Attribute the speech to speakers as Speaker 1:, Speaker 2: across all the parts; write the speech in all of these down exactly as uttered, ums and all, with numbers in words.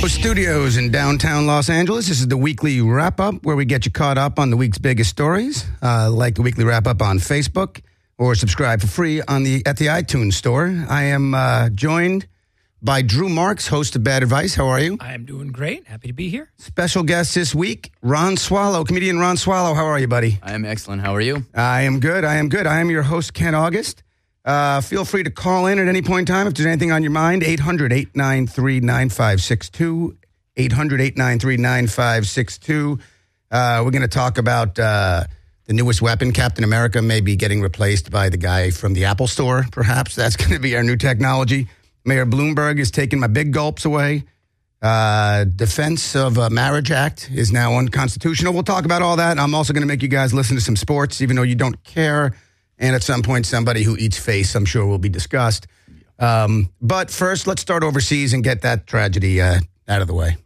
Speaker 1: Focus Studios in downtown Los Angeles. This is the weekly wrap-up where we get you caught up on the week's biggest stories. Uh, like the weekly wrap-up on Facebook or subscribe for free on the at the iTunes store. I am uh, joined by Drew Marks, host of Bad Advice. How are you?
Speaker 2: I am doing great. Happy to be here.
Speaker 1: Special guest this week, Ron Swallow, comedian Ron Swallow. How are you, buddy?
Speaker 3: I am excellent. How are you?
Speaker 1: I am good. I am good. I am your host, Ken August. Uh, feel free to call in at any point in time if there's anything on your mind. eight hundred, eight nine three, nine five six two. eight hundred, eight nine three, nine five six two. Uh, we're going to talk about uh, the newest weapon. Captain America may be getting replaced by the guy from the Apple Store, perhaps. That's going to be our new technology. Mayor Bloomberg is taking my big gulps away. Uh, Defense of a Marriage Act is now unconstitutional. We'll talk about all that. I'm also going to make you guys listen to some sports, even though you don't care. And at some point, somebody who eats face, I'm sure, will be discussed. Um, but first, let's start overseas and get that tragedy uh, out of the way.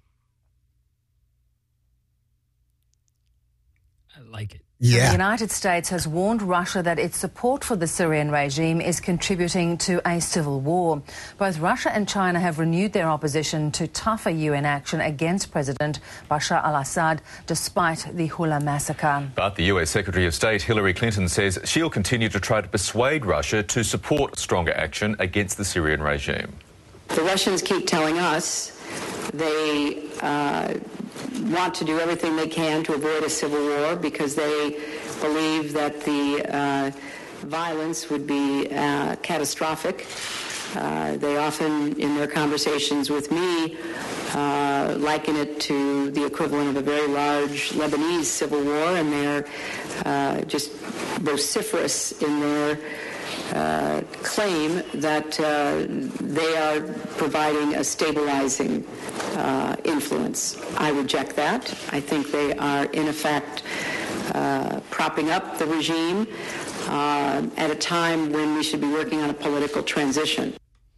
Speaker 2: I like it.
Speaker 1: Yeah.
Speaker 4: The United States has warned Russia that its support for the Syrian regime is contributing to a civil war. Both Russia and China have renewed their opposition to tougher U N action against President Bashar al-Assad, despite the Hula massacre.
Speaker 5: But the U S Secretary of State Hillary Clinton says she'll continue to try to persuade Russia to support stronger action against the Syrian regime.
Speaker 6: The Russians keep telling us they uh, want to do everything they can to avoid a civil war because they believe that the uh, violence would be uh, catastrophic. Uh, they often, in their conversations with me, uh, liken it to the equivalent of a very large Lebanese civil war, and they're uh, just vociferous in their Uh, claim that uh, they are providing a stabilizing uh, influence. I reject that. I think they are, in effect, uh, propping up the regime uh, at a time when we should be working on a political transition.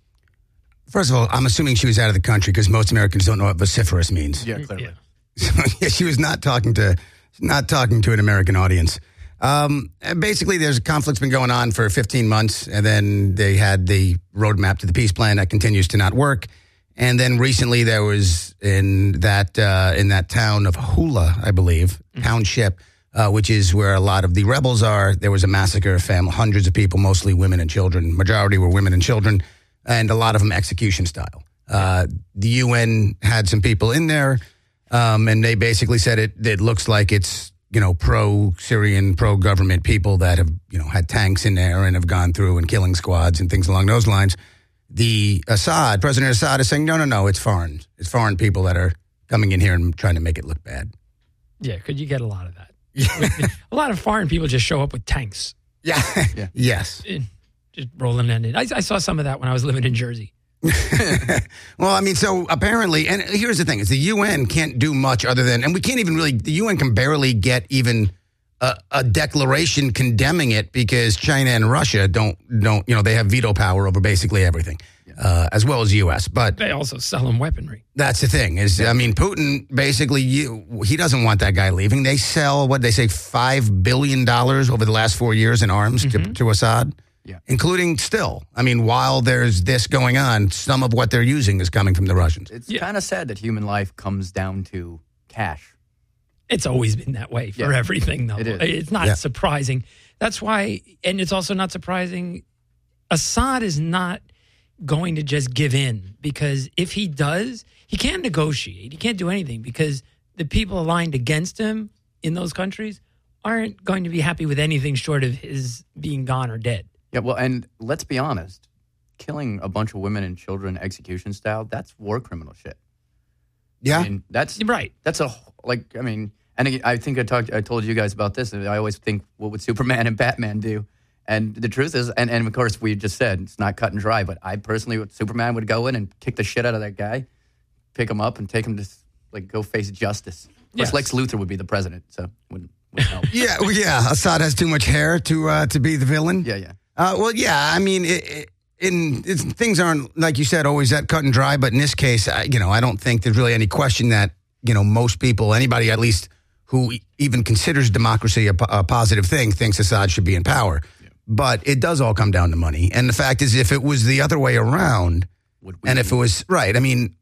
Speaker 1: First of all, I'm assuming she was out of the country because most Americans don't know what vociferous means.
Speaker 3: Yeah, clearly.
Speaker 2: Yeah.
Speaker 1: So, yeah, she was not talking to not talking to an American audience. Um, basically, there's a conflict's been going on for fifteen months, and then they had the roadmap to the peace plan that continues to not work. And then recently, there was in that uh, in that town of Hula, I believe, mm-hmm. township, uh, which is where a lot of the rebels are. There was a massacre of fam- hundreds of people, mostly women and children. Majority were women and children, and a lot of them execution style. Uh, the U N had some people in there, um, and they basically said it. It looks like it's, you know, pro-Syrian, pro-government people that have, you know, had tanks in there and have gone through and killing squads and things along those lines. The Assad, President Assad is saying, no, no, no, it's foreign. It's foreign people that are coming in here and trying to make it look bad.
Speaker 2: Yeah, could you get a lot of that? A lot of foreign people just show up with tanks.
Speaker 1: Yeah. yeah. Yes.
Speaker 2: Just rolling in it. I, I saw some of that when I was living in Jersey.
Speaker 1: Well, I mean, so apparently, and here's the thing, is the U N can't do much other than, and we can't even really, the U N can barely get even a, a declaration condemning it because China and Russia don't, don't, you know, they have veto power over basically everything, uh, as well as the U S. But
Speaker 2: they also sell them weaponry.
Speaker 1: That's the thing is, I mean, Putin basically, you, he doesn't want that guy leaving. They sell, what they say, five billion dollars over the last four years in arms mm-hmm. to, to Assad. Yeah. Including still, I mean, while there's this going on, some of what they're using is coming from the Russians.
Speaker 3: It's
Speaker 2: yeah.
Speaker 3: kind of sad that human life comes down to cash.
Speaker 2: It's always been that way for
Speaker 3: yeah.
Speaker 2: everything, though.
Speaker 3: It is.
Speaker 2: It's not
Speaker 1: yeah.
Speaker 2: surprising. That's why, and it's also not surprising, Assad is not going to just give in, because if he does, he can't negotiate. He can't do anything because the people aligned against him in those countries aren't going to be happy with anything short of his being gone or dead.
Speaker 3: Yeah, well, and let's be honest, killing a bunch of women and children execution style, that's war criminal shit.
Speaker 1: Yeah.
Speaker 3: I mean, that's
Speaker 2: right.
Speaker 3: That's a, like, I mean, and I think I talked, I told you guys about this, and I always think, what would Superman and Batman do? And the truth is, and, and of course, we just said it's not cut and dry, but I personally, Superman would go in and kick the shit out of that guy, pick him up and take him to, like, go face justice. Of course,
Speaker 2: yes.
Speaker 3: Lex Luthor would be the president, so wouldn't, wouldn't help.
Speaker 1: yeah, well, yeah, Assad has too much hair to uh, to be the villain.
Speaker 3: Yeah, yeah.
Speaker 1: Uh, well, yeah, I mean, it, it, in it's, things aren't, like you said, always that cut and dry. But in this case, I, you know, I don't think there's really any question that, you know, most people, anybody at least who even considers democracy a, a positive thing, thinks Assad should be in power. Yeah. But it does all come down to money. And the fact is, if it was the other way around,
Speaker 3: Would we
Speaker 1: and if it was, right, I mean,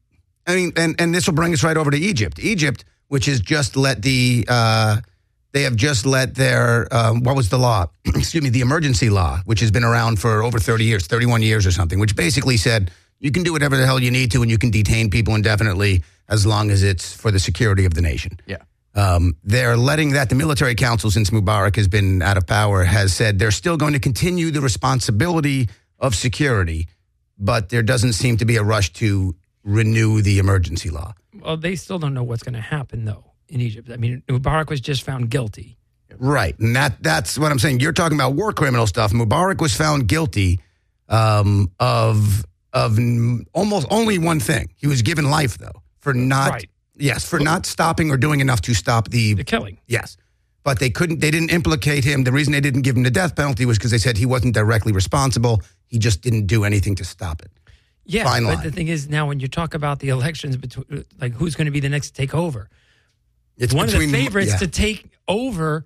Speaker 1: I mean, and, and this will bring us right over to Egypt. Egypt, which has just let the, uh, they have just let their, um, what was the law? Excuse me, the emergency law, which has been around for over thirty years, thirty-one years or something, which basically said you can do whatever the hell you need to and you can detain people indefinitely as long as it's for the security of the nation.
Speaker 3: Yeah.
Speaker 1: Um, they're letting that, the military council, since Mubarak has been out of power, has said they're still going to continue the responsibility of security, but there doesn't seem to be a rush to renew the emergency law.
Speaker 2: Well, they still don't know what's going to happen, though, in Egypt. I mean, Mubarak was just found guilty.
Speaker 1: Right. And that that's what I'm saying. You're talking about war criminal stuff. Mubarak was found guilty um, of of n- almost only one thing. He was given life, though, for not,
Speaker 2: Right.
Speaker 1: yes, for not stopping or doing enough to stop the,
Speaker 2: The killing.
Speaker 1: yes. But they couldn't, they didn't implicate him. The reason they didn't give him the death penalty was because they said he wasn't directly responsible. He just didn't do anything to stop it.
Speaker 2: Yeah,
Speaker 1: Fine
Speaker 2: but
Speaker 1: line.
Speaker 2: the thing is, now when you talk about the elections, between like who's going to be the next to take over,
Speaker 1: It's
Speaker 2: one
Speaker 1: between,
Speaker 2: of the favorites
Speaker 1: yeah.
Speaker 2: to take over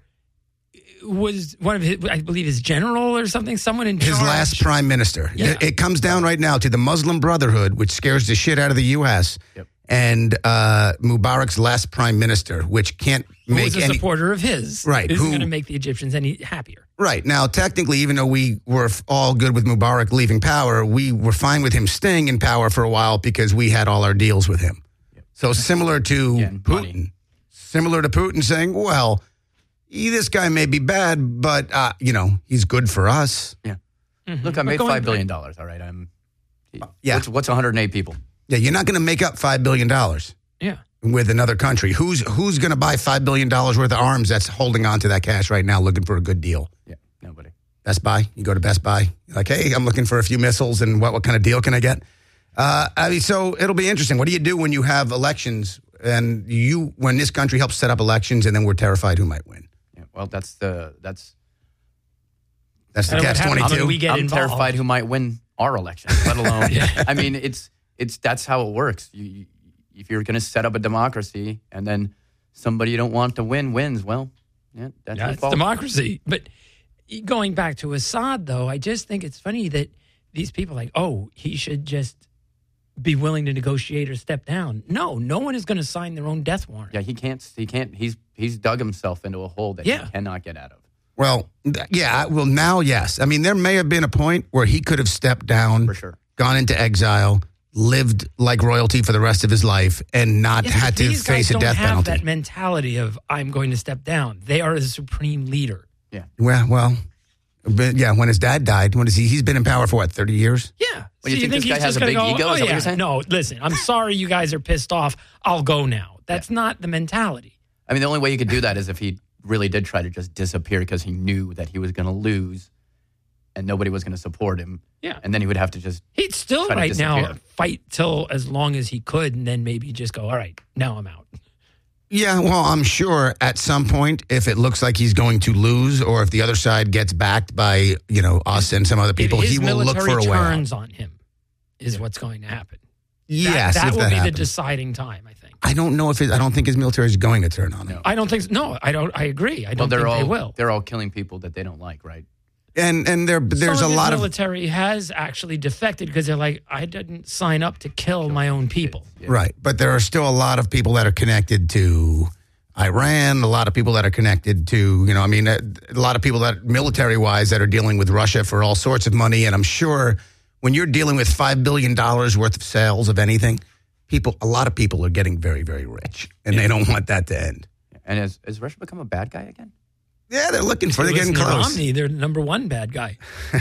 Speaker 2: was one of his, I believe, his general or something, someone in
Speaker 1: His
Speaker 2: charge.
Speaker 1: last prime minister.
Speaker 2: Yeah.
Speaker 1: It, it comes down right now to the Muslim Brotherhood, which scares the shit out of the U S,
Speaker 3: Yep.
Speaker 1: and uh, Mubarak's last prime minister, which can't
Speaker 2: who
Speaker 1: make
Speaker 2: was a
Speaker 1: any...
Speaker 2: supporter of his.
Speaker 1: Right,
Speaker 2: Isn't
Speaker 1: who-
Speaker 2: going to make the Egyptians any happier.
Speaker 1: Right. Now, technically, even though we were f- all good with Mubarak leaving power, we were fine with him staying in power for a while because we had all our deals with him. So similar to
Speaker 3: Yeah,
Speaker 1: Putin.
Speaker 3: money.
Speaker 1: Similar to Putin saying, well, he- this guy may be bad, but, uh, you know, he's good for us.
Speaker 3: Yeah.
Speaker 2: Mhm.
Speaker 3: Look, I
Speaker 2: But
Speaker 3: made
Speaker 2: going
Speaker 3: five billion dollars. All right, I'm.
Speaker 1: yeah.
Speaker 3: What's, what's one hundred eight people?
Speaker 1: Yeah, you're not going to make up five billion dollars
Speaker 2: Yeah.
Speaker 1: with another country. Who's who's going to buy five billion dollars worth of arms that's holding on to that cash right now looking for a good deal?
Speaker 3: Yeah, nobody.
Speaker 1: Best Buy. You go to Best Buy. You're like, hey, I'm looking for a few missiles, and what, what kind of deal can I get? Uh, I mean, so it'll be interesting. What do you do when you have elections and you, when this country helps set up elections, and then we're terrified who might win?
Speaker 3: Yeah, well, that's the that's.
Speaker 1: That's the
Speaker 2: And what
Speaker 1: catch
Speaker 2: happens
Speaker 1: twenty-two.
Speaker 2: when we get
Speaker 3: I'm
Speaker 2: involved?
Speaker 3: terrified who might win our election, let alone. I mean, it's it's that's how it works. You, you, if you're going to set up a democracy and then somebody you don't want to win wins, well, yeah, that's
Speaker 2: Yeah,
Speaker 3: your
Speaker 2: it's
Speaker 3: fault.
Speaker 2: democracy. But going back to Assad, though, I just think it's funny that these people are like, oh, he should just be willing to negotiate or step down. No, no one is going to sign their own death warrant.
Speaker 3: Yeah, he can't. He can't. He's he's dug himself into a hole that
Speaker 2: Yeah.
Speaker 3: he cannot get out of.
Speaker 1: Well, th- yeah. Well, now, yes. I mean, there may have been a point where he could have stepped down,
Speaker 3: For sure.
Speaker 1: gone into exile, lived like royalty for the rest of his life, and not
Speaker 2: Yes,
Speaker 1: had
Speaker 2: but
Speaker 1: to
Speaker 2: these
Speaker 1: face
Speaker 2: guys
Speaker 1: a
Speaker 2: don't
Speaker 1: death
Speaker 2: have
Speaker 1: penalty.
Speaker 2: that mentality of I'm going to step down. They are the supreme leader.
Speaker 3: Yeah.
Speaker 1: Well, well, but yeah. When his dad died, when is he? He's been in power for what, thirty years?
Speaker 2: Yeah.
Speaker 3: Well, you think this
Speaker 2: he's
Speaker 3: guy has
Speaker 2: just
Speaker 3: a
Speaker 2: gonna
Speaker 3: big
Speaker 2: go,
Speaker 3: ego?
Speaker 2: Oh,
Speaker 3: Is that what
Speaker 2: yeah.
Speaker 3: you're saying?
Speaker 2: No, listen, I'm sorry you guys are pissed off. I'll go now. That's not the mentality.
Speaker 3: I mean, the only way you could do that is if he really did try to just disappear because he knew that he was going to lose and nobody was going to support him.
Speaker 2: Yeah.
Speaker 3: And then he would have to just.
Speaker 2: He'd still
Speaker 3: Try to
Speaker 2: right now
Speaker 3: disappear.
Speaker 2: fight till as long as he could and then maybe just go, all right, now I'm out.
Speaker 1: Yeah, well, I'm sure at some point, if it looks like he's going to lose, or if the other side gets backed by, you know, us and some other people,
Speaker 2: if his
Speaker 1: he will look
Speaker 2: military
Speaker 1: for a way out.
Speaker 2: turns on him is what's going to happen.
Speaker 1: Yes,
Speaker 2: that, that
Speaker 1: if
Speaker 2: will
Speaker 1: that
Speaker 2: be
Speaker 1: happens.
Speaker 2: the deciding time, I think.
Speaker 1: I don't know if it, I don't think his military is going to turn on him.
Speaker 2: I don't think so. No, I don't. I agree. I
Speaker 3: Well,
Speaker 2: don't
Speaker 3: they're
Speaker 2: think
Speaker 3: all
Speaker 2: they will.
Speaker 3: they're all killing people that they don't like, right?
Speaker 1: And and there there's
Speaker 2: Some
Speaker 1: a
Speaker 2: of
Speaker 1: lot
Speaker 2: his
Speaker 1: of
Speaker 2: military has actually defected because they're like, I didn't sign up to kill my own people.
Speaker 3: Yeah.
Speaker 1: right, but there are still a lot of people that are connected to Iran. A lot of people that are connected to, you know, I mean, a, a lot of people that military wise that are dealing with Russia for all sorts of money. And I'm sure when you're dealing with five billion dollars worth of sales of anything, people, a lot of people are getting very, very rich, and they don't want that to end.
Speaker 3: And has, has Russia become a bad guy again?
Speaker 1: Yeah, they're looking for. They're
Speaker 2: Listen
Speaker 1: getting
Speaker 2: to
Speaker 1: close.
Speaker 2: Romney, they're the number one bad guy.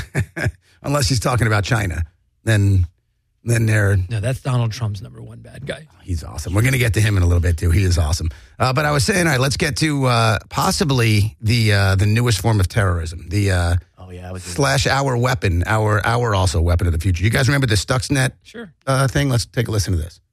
Speaker 1: Unless he's talking about China, then then they're
Speaker 2: No, that's Donald Trump's number one bad guy.
Speaker 1: he's awesome. We're going to get to him in a little bit too. He is awesome. Uh, but I was saying, all right, let's get to uh, possibly the uh, the newest form of terrorism, the uh,
Speaker 3: Oh yeah, I was just,
Speaker 1: slash our weapon, our our also weapon of the future. You guys remember the Stuxnet
Speaker 2: Sure.
Speaker 1: uh, thing? Let's take a listen to this.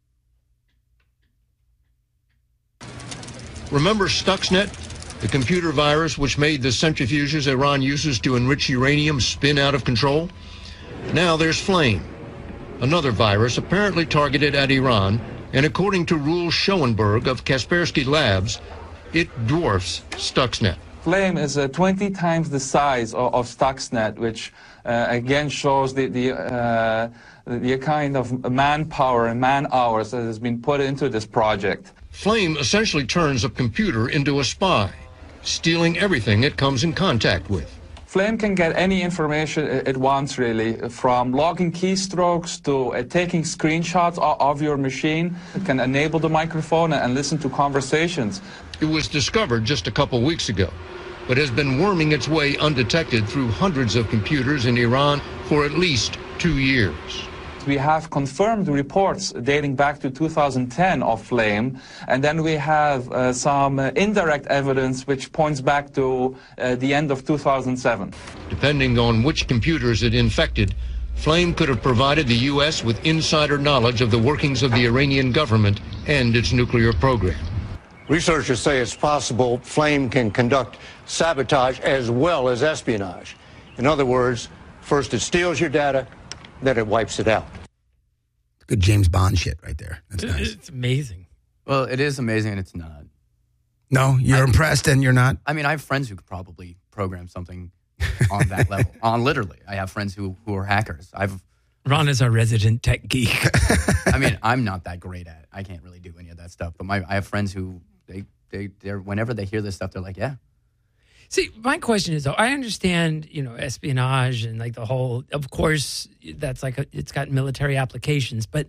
Speaker 7: Remember Stuxnet, the computer virus which made the centrifuges Iran uses to enrich uranium spin out of control? Now there's Flame, another virus apparently targeted at Iran, and according to Roel Schoenberg of Kaspersky Labs, it dwarfs Stuxnet.
Speaker 8: Flame is uh, twenty times the size of, of Stuxnet, which uh, again shows the, the uh, the kind of manpower and man hours that has been put into this project.
Speaker 7: Flame essentially turns a computer into a spy, stealing everything it comes in contact with.
Speaker 8: Flame can get any information it wants, really, from logging keystrokes to uh, taking screenshots of, of your machine. It can enable the microphone and listen to conversations.
Speaker 7: It was discovered just a couple weeks ago, but has been worming its way undetected through hundreds of computers in Iran for at least two years.
Speaker 8: We have confirmed reports dating back to two thousand ten of Flame, and then we have uh, some uh, indirect evidence which points back to uh, the end of two thousand seven.
Speaker 7: Depending on which computers it infected, Flame could have provided the U S with insider knowledge of the workings of the Iranian government and its nuclear program.
Speaker 9: Researchers say it's possible Flame can conduct sabotage as well as espionage. In other words, first it steals your data, then it wipes it out.
Speaker 1: Good James Bond shit right there. That's nice.
Speaker 2: It's amazing.
Speaker 3: Well, it is amazing, and it's not.
Speaker 1: No, you're
Speaker 3: I,
Speaker 1: impressed and you're not?
Speaker 3: I mean, I have friends who could probably program something on that level. On literally. I have friends who, who are hackers. I've
Speaker 2: Ron is our resident tech geek.
Speaker 3: I mean, I'm not that great at it. I can't really do any of that stuff. But my I have friends who, they, they, they're, whenever they hear this stuff, they're like, yeah.
Speaker 2: See, my question is, though, I understand, you know, espionage and like the whole, of course, that's like, a, it's got military applications, but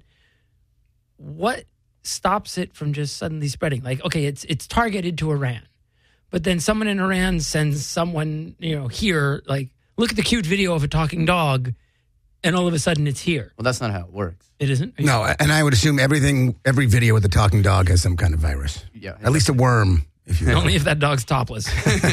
Speaker 2: what stops it from just suddenly spreading? Like, okay, it's it's targeted to Iran, but then someone in Iran sends someone, you know, here, like, look at the cute video of a talking dog, and all of a sudden it's here.
Speaker 3: Well, that's not how it works.
Speaker 2: It isn't?
Speaker 1: No, and I would assume everything, every video with the talking dog has some kind of virus.
Speaker 3: Yeah.
Speaker 1: At least a worm. If you
Speaker 2: Only if that dog's topless.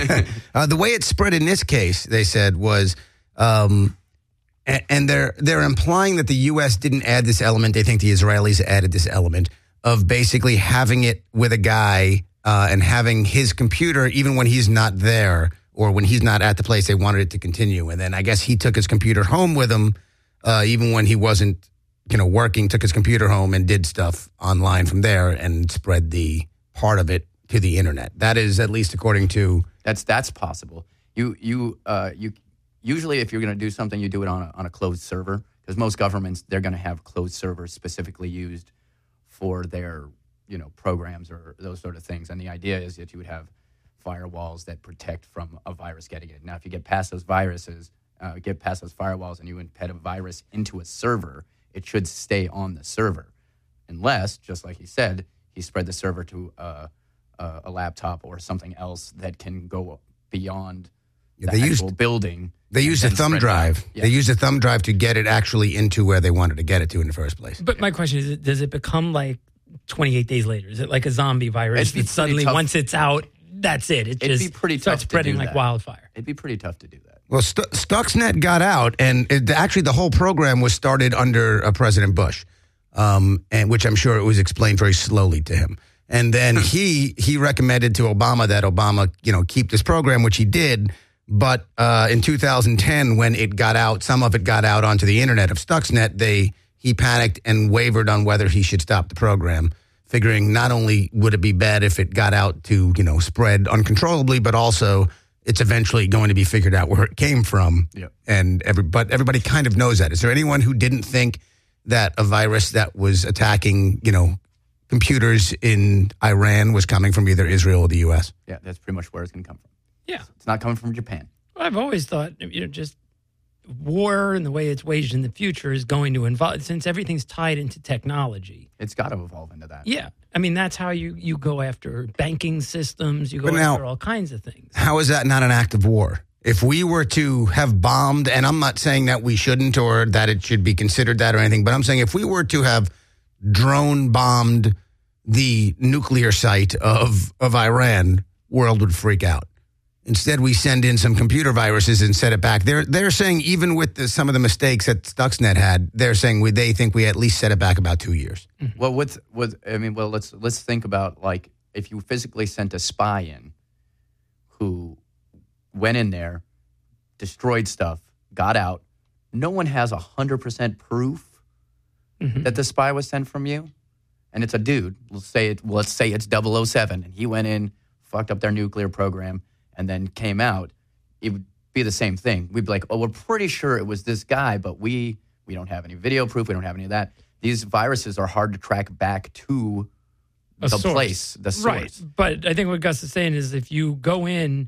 Speaker 1: uh, the way it spread in this case, they said, was, um, and, and they're they're implying that the U S didn't add this element. They think the Israelis added this element of basically having it with a guy uh, and having his computer, even when he's not there or when he's not at the place they wanted it to continue. And then I guess he took his computer home with him, uh, even when he wasn't, you know, working. Took his computer home and did stuff online from there and spread the part of it to the internet. That is, at least according to
Speaker 3: that's that's possible. You you uh, you usually, if you're going to do something, you do it on a, on a closed server, because most governments, they're going to have closed servers specifically used for their, you know, programs or those sort of things. And the idea is that you would have firewalls that protect from a virus getting it. Now, if you get past those viruses, uh, get past those firewalls, and you embed a virus into a server, it should stay on the server, unless, just like he said, he spread the server to uh, a, a laptop or something else that can go beyond the
Speaker 1: yeah, they
Speaker 3: actual
Speaker 1: used,
Speaker 3: building.
Speaker 1: They used a thumb drive.
Speaker 3: Yeah.
Speaker 1: They used a thumb drive to get it actually into where they wanted to get it to in the first place.
Speaker 2: But my question is, does it become like twenty-eight days later? Is it like a zombie virus that suddenly,
Speaker 3: tough.
Speaker 2: once it's out, that's it? It
Speaker 3: It'd
Speaker 2: just
Speaker 3: be pretty
Speaker 2: starts
Speaker 3: tough to
Speaker 2: spreading
Speaker 3: do
Speaker 2: like
Speaker 3: that.
Speaker 2: wildfire.
Speaker 3: It'd be pretty tough to do that.
Speaker 1: Well, St- Stuxnet got out, and it, actually the whole program was started under uh, President Bush, um, and which I'm sure it was explained very slowly to him. And then he he recommended to Obama that Obama, you know, keep this program, which he did. But uh, in two thousand ten, when it got out, some of it got out onto the internet of Stuxnet, they he panicked and wavered on whether he should stop the program, figuring not only would it be bad if it got out to, you know, spread uncontrollably, but also it's eventually going to be figured out where it came from.
Speaker 3: Yep.
Speaker 1: And every, but everybody kind of knows that. Is there anyone who didn't think that a virus that was attacking, you know, computers in Iran was coming from either Israel or the U S?
Speaker 3: Yeah, that's pretty much where it's going to come from.
Speaker 2: Yeah.
Speaker 3: It's not coming from Japan.
Speaker 2: I've always thought, you know, just war and the way it's waged in the future is going to involve, since everything's tied into technology.
Speaker 3: It's got to evolve into that.
Speaker 2: Yeah. I mean, that's how you, you go after banking systems. You go
Speaker 1: But now-
Speaker 2: after all kinds of things.
Speaker 1: How is that not an act of war? If we were to have bombed, and I'm not saying that we shouldn't or that it should be considered that or anything, but I'm saying if we were to have drone bombed the nuclear site of, of Iran, world would freak out. Instead, we send in some computer viruses and set it back. They're they're saying even with the, some of the mistakes that Stuxnet had, they're saying we, they think we at least set it back about two years.
Speaker 3: Mm-hmm. Well, with with I mean, well, let's let's think about, like, if you physically sent a spy in who went in there, destroyed stuff, got out. No one has a hundred percent proof
Speaker 2: Mm-hmm.
Speaker 3: that the spy was sent from you, and it's a dude. Let's say it. Well, let's say it's double oh seven, and he went in, fucked up their nuclear program, and then came out. It would be the same thing. We'd be like, oh, we're pretty sure it was this guy, but we We don't have any video proof. We don't have any of that. These viruses are hard to track back to
Speaker 2: A
Speaker 3: the
Speaker 2: source.
Speaker 3: place, the source.
Speaker 2: Right. But I think what Gus is saying is if you go in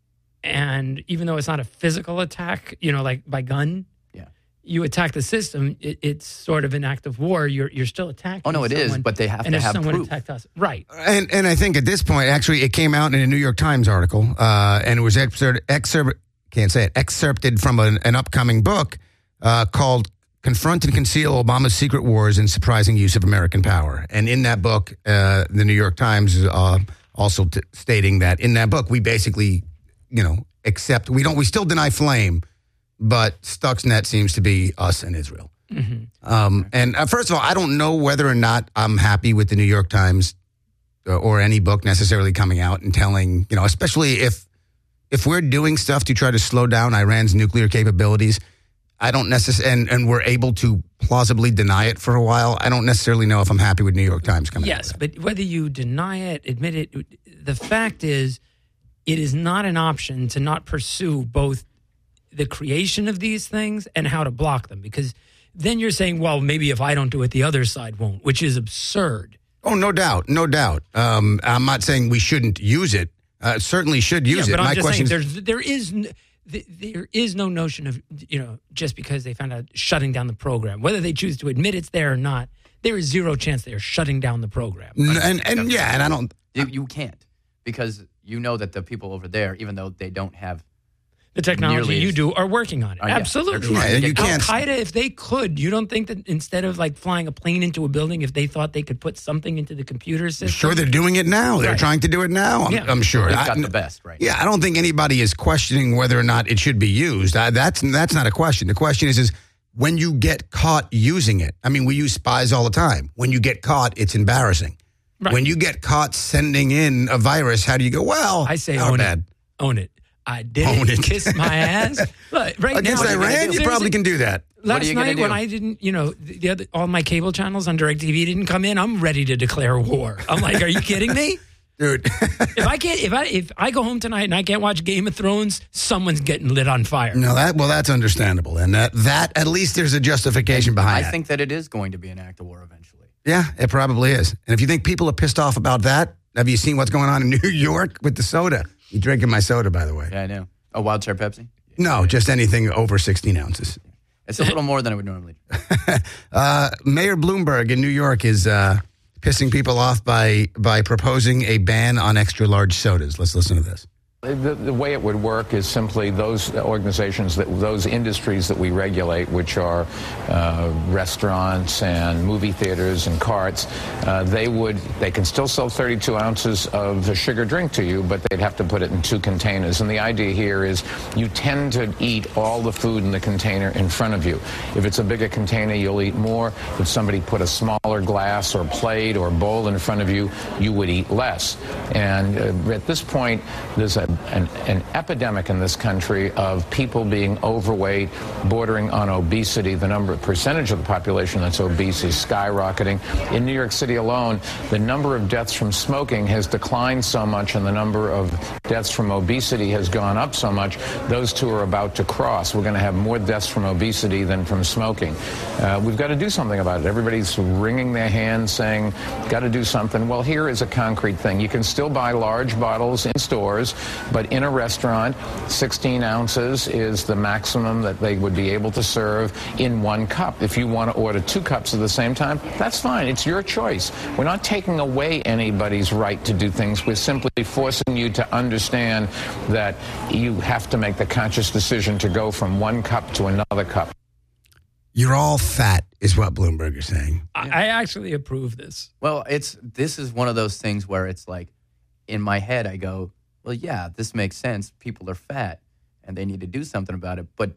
Speaker 2: and even though it's not a physical attack, you know, like by gun,
Speaker 3: Yeah.
Speaker 2: you attack the system, it, it's sort of an act of war. You're you're still attacking.
Speaker 3: Oh, no, it is,
Speaker 2: someone,
Speaker 3: but they have
Speaker 2: and
Speaker 3: to
Speaker 2: if
Speaker 3: have
Speaker 2: someone
Speaker 3: proof.
Speaker 2: attacked us. Right.
Speaker 1: And and I think at this point, actually, it came out in a New York Times article, uh, and it was excerpt, excerpt can't say it excerpted from an, an upcoming book uh, called "Confront and Conceal Obama's Secret Wars and Surprising Use of American Power." And in that book, uh, the New York Times is uh, also t- stating that in that book, we basically, you know, accept we don't we still deny flame, but Stuxnet seems to be us and Israel.
Speaker 2: Mm-hmm.
Speaker 1: Um, and uh, first of all, I don't know whether or not I'm happy with the New York Times uh, or any book necessarily coming out and telling, you know, especially if if we're doing stuff to try to slow down Iran's nuclear capabilities, I don't necessarily, and, and we're able to plausibly deny it for a while. I don't necessarily know if I'm happy with New York Times coming out.
Speaker 2: Yes, but whether you deny it, admit it, the fact is, it is not an option to not pursue both the creation of these things and how to block them. Because then you're saying, well, maybe if I don't do it, the other side won't, which is absurd.
Speaker 1: Oh, no doubt, no doubt. Um, I'm not saying we shouldn't use it. Uh, certainly should use
Speaker 2: yeah,
Speaker 1: it.
Speaker 2: But
Speaker 1: My
Speaker 2: I'm just
Speaker 1: question
Speaker 2: saying,
Speaker 1: is,
Speaker 2: there's, there is n- th- there is no notion of, you know, just because they found out shutting down the program, whether they choose to admit it's there or not, there is zero chance they're shutting down the program.
Speaker 1: N- and and yeah, and I don't.
Speaker 3: You, you can't because you know that the people over there, even though they don't have
Speaker 2: The technology
Speaker 3: nearly
Speaker 2: you
Speaker 3: as-
Speaker 2: do are working on it.
Speaker 3: Oh, yeah.
Speaker 2: Absolutely.
Speaker 3: They're trying
Speaker 1: Yeah,
Speaker 3: to
Speaker 1: you
Speaker 3: get-
Speaker 1: can't-
Speaker 2: Al-Qaeda, if they could, you don't think that instead of like flying a plane into a building, if they thought they could put something into the computer system?
Speaker 1: Sure, they're doing it now. They're
Speaker 2: Right.
Speaker 1: trying to do it now. I'm,
Speaker 2: Yeah.
Speaker 1: I'm sure.
Speaker 3: They've
Speaker 1: I-
Speaker 3: got the best, right?
Speaker 1: Yeah, I don't think anybody is questioning whether or not it should be used. I, that's that's not a question. The question is, is when you get caught using it. I mean, we use spies all the time. When you get caught, it's embarrassing.
Speaker 2: Right.
Speaker 1: When you get caught sending in a virus, how do you go? Well,
Speaker 2: I say
Speaker 1: not
Speaker 2: own
Speaker 1: bad.
Speaker 2: it. Own it. I did
Speaker 1: Own
Speaker 2: it.
Speaker 1: it.
Speaker 2: Kiss my ass. Look, right
Speaker 1: Against
Speaker 2: now,
Speaker 1: Iran, you
Speaker 2: there's
Speaker 1: probably
Speaker 2: a-
Speaker 1: can do that.
Speaker 3: What are
Speaker 2: Last
Speaker 3: you gonna
Speaker 2: night
Speaker 3: do?
Speaker 2: when I didn't, you know, the, the other, all my cable channels on DirecTV didn't come in, I'm ready to declare war. I'm like, are you kidding me?
Speaker 1: Dude,
Speaker 2: If I can't, if I if I go home tonight and I can't watch Game of Thrones, someone's getting lit on fire.
Speaker 1: no, that well, that's understandable, and that that at least there's a justification behind
Speaker 3: I
Speaker 1: that.
Speaker 3: think that it is going to be an act of war eventually.
Speaker 1: Yeah, it probably is. And if you think people are pissed off about that, have you seen what's going on in New York with the soda? You drinking my soda, by the way?
Speaker 3: Yeah, I know. A Wild Cherry Pepsi?
Speaker 1: No, just anything over sixteen ounces.
Speaker 3: It's a little more than I would normally do.
Speaker 1: Uh, Mayor Bloomberg in New York is uh, pissing people off by by proposing a ban on extra large sodas. Let's listen to this.
Speaker 10: The, the way it would work is simply those organizations, that those industries that we regulate, which are uh, restaurants and movie theaters and carts, uh, they would they can still sell thirty-two ounces of a sugar drink to you, but they'd have to put it in two containers. And the idea here is you tend to eat all the food in the container in front of you. If it's a bigger container, you'll eat more. If somebody put a smaller glass or plate or bowl in front of you, you would eat less. And uh, at this point, there's a An, an epidemic in this country of people being overweight, bordering on obesity. The number, percentage of the population that's obese is skyrocketing. In New York City alone, the number of deaths from smoking has declined so much, and the number of deaths from obesity has gone up so much. Those two are about to cross. We're going to have more deaths from obesity than from smoking. Uh, we've got to do something about it. Everybody's wringing their hands, saying, "Got to do something." Well, here is a concrete thing. You can still buy large bottles in stores. But in a restaurant, sixteen ounces is the maximum that they would be able to serve in one cup. If you want to order two cups at the same time, that's fine. It's your choice. We're not taking away anybody's right to do things. We're simply forcing you to understand that you have to make the conscious decision to go from one cup to another cup.
Speaker 1: You're all fat, is what Bloomberg is saying.
Speaker 2: I, I actually approve this.
Speaker 3: Well, it's this is one of those things where it's like, in my head, I go, well, yeah, this makes sense. People are fat, and they need to do something about it. But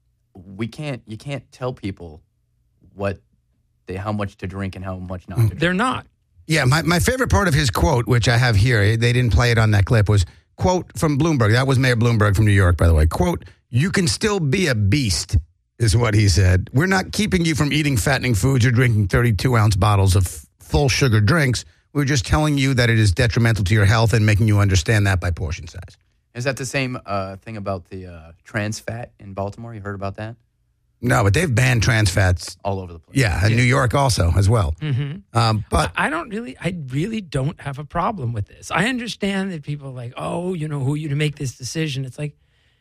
Speaker 3: we can't. You can't tell people what they how much to drink and how much not to drink.
Speaker 2: They're not.
Speaker 1: Yeah, my, my favorite part of his quote, which I have here, they didn't play it on that clip, was, quote, from Bloomberg. That was Mayor Bloomberg from New York, by the way. Quote, "You can still be a beast," is what he said. "We're not keeping you from eating fattening foods or drinking thirty-two ounce bottles of full sugar drinks. We're just telling you that it is detrimental to your health and making you understand that by portion size."
Speaker 3: Is that the same uh, thing about the uh, trans fat in Baltimore? You heard about that?
Speaker 1: No, but they've banned trans fats
Speaker 3: all over the place.
Speaker 1: Yeah, in yeah. New York also as well.
Speaker 2: Mm-hmm.
Speaker 1: Um, but
Speaker 2: I don't really, I really don't have a problem with this. I understand that people are like, oh, you know, who are you to make this decision? It's like,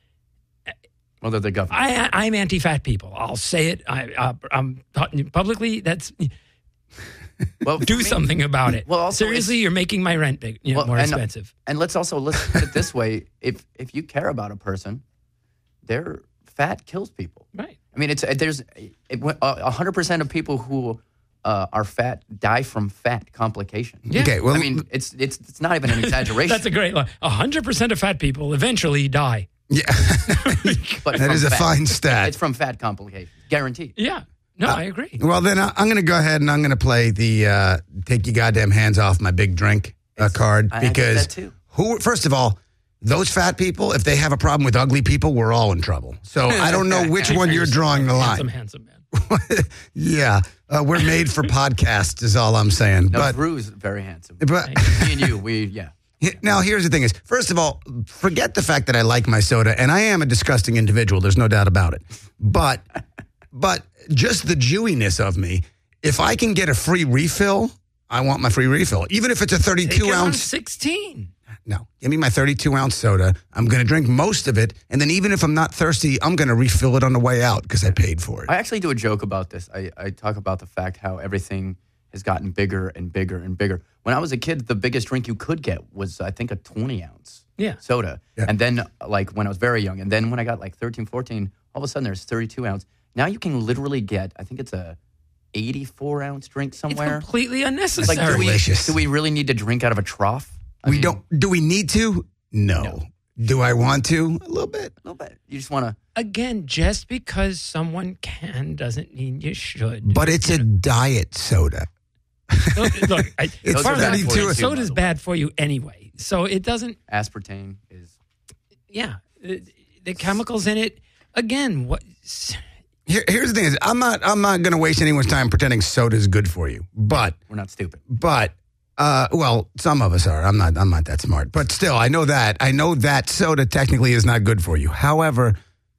Speaker 3: well, they're the government.
Speaker 2: I, I'm anti-fat people. I'll say it. I, uh, I'm publicly. That's well, do me, something about it. Well, also seriously, you're making my rent big, you know, well, more
Speaker 3: and,
Speaker 2: expensive.
Speaker 3: And let's also let's put it this way: if if you care about a person, their fat kills people.
Speaker 2: Right.
Speaker 3: I mean, it's there's a hundred percent of people who uh, are fat die from fat complications.
Speaker 2: Yeah.
Speaker 1: Okay. Well,
Speaker 3: I mean, it's it's it's not even an exaggeration.
Speaker 2: That's a great line. A hundred percent of fat people eventually die.
Speaker 1: Yeah,
Speaker 3: but
Speaker 1: that is a
Speaker 3: fat.
Speaker 1: fine stat.
Speaker 3: It's from fat complications, guaranteed.
Speaker 2: Yeah. No, uh, I agree.
Speaker 1: Well, then I, I'm going to go ahead and I'm going to play the uh, "Take Your Goddamn Hands Off My Big Drink" uh, card
Speaker 3: I
Speaker 1: because
Speaker 3: that too.
Speaker 1: who? First of all, those fat people, if they have a problem with ugly people, we're all in trouble. So I don't know which one you're drawing the line.
Speaker 2: Handsome, handsome man.
Speaker 1: Yeah, uh, we're made for podcasts, is all I'm saying.
Speaker 3: No,
Speaker 1: but
Speaker 3: Drew's very handsome.
Speaker 1: But
Speaker 3: me and you, we yeah.
Speaker 1: Now, here's the thing is, first of all, forget the fact that I like my soda, and I am a disgusting individual. There's no doubt about it. But, but just the Jewiness of me, if I can get a free refill, I want my free refill. Even if it's a thirty-two
Speaker 2: Take it on
Speaker 1: ounce.
Speaker 2: sixteen.
Speaker 1: No, give me my thirty-two ounce soda. I'm going to drink most of it. And then even if I'm not thirsty, I'm going to refill it on the way out because I paid for it.
Speaker 3: I actually do a joke about this. I, I talk about the fact how everything has gotten bigger and bigger and bigger. When I was a kid, the biggest drink you could get was, I think, a twenty ounce
Speaker 2: yeah.
Speaker 3: soda.
Speaker 1: Yeah.
Speaker 3: And then, like, when I was very young, and then when I got like thirteen, fourteen, all of a sudden there's thirty-two ounce. Now you can literally get, I think it's a eighty-four ounce drink somewhere.
Speaker 2: It's completely unnecessary.
Speaker 3: Like, do we,
Speaker 1: Delicious.
Speaker 3: do we really need to drink out of a trough? I
Speaker 1: we
Speaker 3: mean,
Speaker 1: don't. Do we need to? No.
Speaker 3: No.
Speaker 1: Do I want to? A little bit.
Speaker 3: A little bit. You just want to.
Speaker 2: Again, just because someone can doesn't mean you should.
Speaker 1: But it's a diet soda.
Speaker 2: Look, look I,
Speaker 1: It's
Speaker 2: part of that
Speaker 1: thirty-two.
Speaker 2: for you, soda's bad for you anyway. So it doesn't.
Speaker 3: Aspartame is.
Speaker 2: Yeah, the, the chemicals in it. Again, what?
Speaker 1: Here, here's the thing: is I'm not. I'm not going to waste anyone's time pretending soda is good for you. But
Speaker 3: We're not stupid.
Speaker 1: But uh, well, some of us are. I'm not. I'm not that smart. But still, I know that. I know that soda technically is not good for you. However,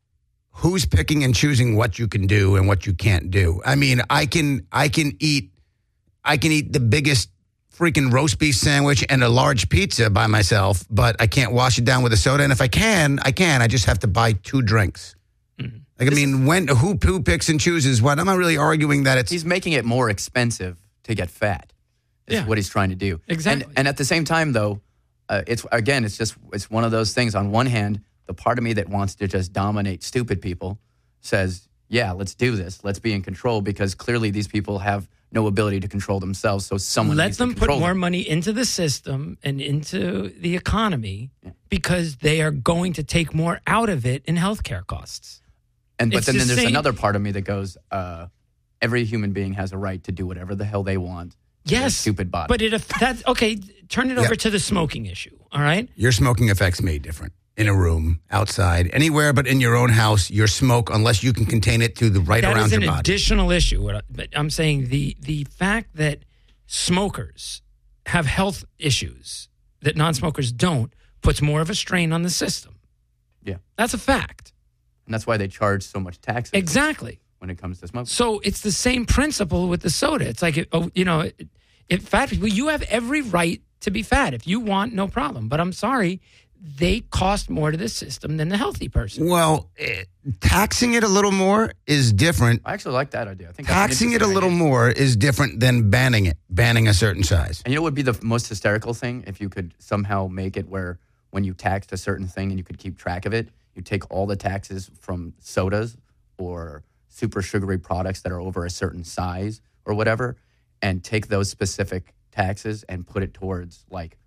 Speaker 1: who's picking and choosing what you can do and what you can't do? I mean, I can. I can eat. I can eat the biggest freaking roast beef sandwich and a large pizza by myself, but I can't wash it down with a soda. And if I can, I can. I just have to buy two drinks. Mm-hmm. Like, I mean, when who who picks and chooses what? I'm not really arguing that it's.
Speaker 3: He's making it more expensive to get fat. Is
Speaker 2: Yeah.
Speaker 3: what he's trying to do.
Speaker 2: Exactly.
Speaker 3: And, and at the same time, though, uh, it's again, it's just it's one of those things. On one hand, the part of me that wants to just dominate stupid people says, "Yeah, let's do this. Let's be in control," because clearly these people have no ability to control themselves. So someone
Speaker 2: let
Speaker 3: needs
Speaker 2: them
Speaker 3: to
Speaker 2: put
Speaker 3: control
Speaker 2: more
Speaker 3: them.
Speaker 2: money into the system and into the economy because they are going to take more out of it in healthcare costs.
Speaker 3: And but
Speaker 2: It's
Speaker 3: then,
Speaker 2: the
Speaker 3: then there's
Speaker 2: same-
Speaker 3: another part of me that goes, uh, every human being has a right to do whatever the hell they want. to their
Speaker 2: Yes,
Speaker 3: stupid body.
Speaker 2: But it that's okay. Turn it over
Speaker 1: Yeah.
Speaker 2: to the smoking issue. All right.
Speaker 1: Your smoking affects me different. In a room, outside, anywhere but in your own house, your smoke, unless you can contain it to the right
Speaker 2: That
Speaker 1: around
Speaker 2: is an
Speaker 1: your body.
Speaker 2: additional issue. What I- But I'm saying the the fact that smokers have health issues that non-smokers don't puts more of a strain on the system.
Speaker 3: Yeah.
Speaker 2: That's a fact.
Speaker 3: And that's why they charge so much taxes
Speaker 2: Exactly.
Speaker 3: when it comes to smoking.
Speaker 2: So it's the same principle with the soda. It's like, oh, you know, if fat people, you have every right to be fat. If you want, no problem. But I'm sorry, they cost more to the system than the healthy person.
Speaker 1: Well, eh, taxing it a little more is different.
Speaker 3: I actually like that idea. I think that's an
Speaker 1: Taxing it a
Speaker 3: interesting
Speaker 1: little
Speaker 3: idea.
Speaker 1: more is different than banning it, banning a certain size.
Speaker 3: And you know what would be the most hysterical thing? If you could somehow make it where when you taxed a certain thing and you could keep track of it, you take all the taxes from sodas or super sugary products that are over a certain size or whatever, and take those specific taxes and put it towards like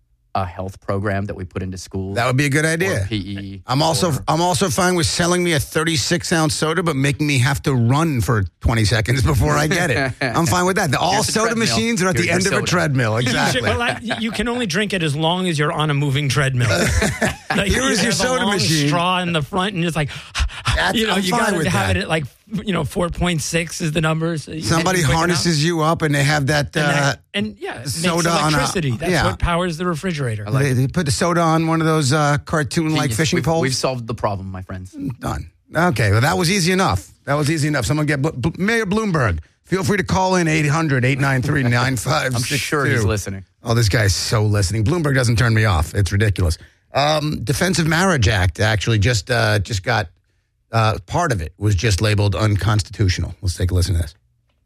Speaker 3: a health program that we put into schools.
Speaker 1: That would be a good
Speaker 3: or
Speaker 1: idea.
Speaker 3: P E.
Speaker 1: I'm also
Speaker 3: or-
Speaker 1: I'm also fine with selling me a thirty-six ounce soda, but making me have to run for twenty seconds before I get it. I'm fine with that. The, all
Speaker 3: Here's a
Speaker 1: soda
Speaker 3: treadmill.
Speaker 1: machines are at
Speaker 3: Here's
Speaker 1: the
Speaker 3: your
Speaker 1: end of a
Speaker 3: soda.
Speaker 1: treadmill.
Speaker 2: You should-
Speaker 1: Exactly.
Speaker 2: well, I, you can only drink it as long as you're on a moving treadmill. Like,
Speaker 1: Here
Speaker 2: you
Speaker 1: is your
Speaker 2: have a
Speaker 1: soda
Speaker 2: long
Speaker 1: machine.
Speaker 2: straw in the front, and it's like,
Speaker 1: That's-
Speaker 2: you know,
Speaker 1: I'm
Speaker 2: you
Speaker 1: fine
Speaker 2: got to
Speaker 1: with
Speaker 2: have
Speaker 1: that.
Speaker 2: it at like, you know, four point six is the number. So you
Speaker 1: Somebody
Speaker 2: can't be quick
Speaker 1: harnesses you up, and they have that.
Speaker 2: enough. And,
Speaker 1: Uh,
Speaker 2: that- and yeah, it
Speaker 1: soda
Speaker 2: makes
Speaker 1: on a-
Speaker 2: electricity. That's
Speaker 1: yeah.
Speaker 2: what powers the refrigerator.
Speaker 1: they, they put the soda on one of those uh, cartoon-like
Speaker 3: Genius.
Speaker 1: fishing
Speaker 3: we've,
Speaker 1: poles.
Speaker 3: We've solved the problem, my friends.
Speaker 1: Done. Okay, well, that was easy enough. That was easy enough. Someone get B- B- Mayor Bloomberg. Feel free to call in eight hundred, eight nine three, nine five six two.
Speaker 3: I'm sure he's listening.
Speaker 1: Oh, this guy's so listening. Bloomberg doesn't turn me off. It's ridiculous. Um, Defensive Marriage Act actually just uh, just got uh, part of it was just labeled unconstitutional. Let's take a listen to this.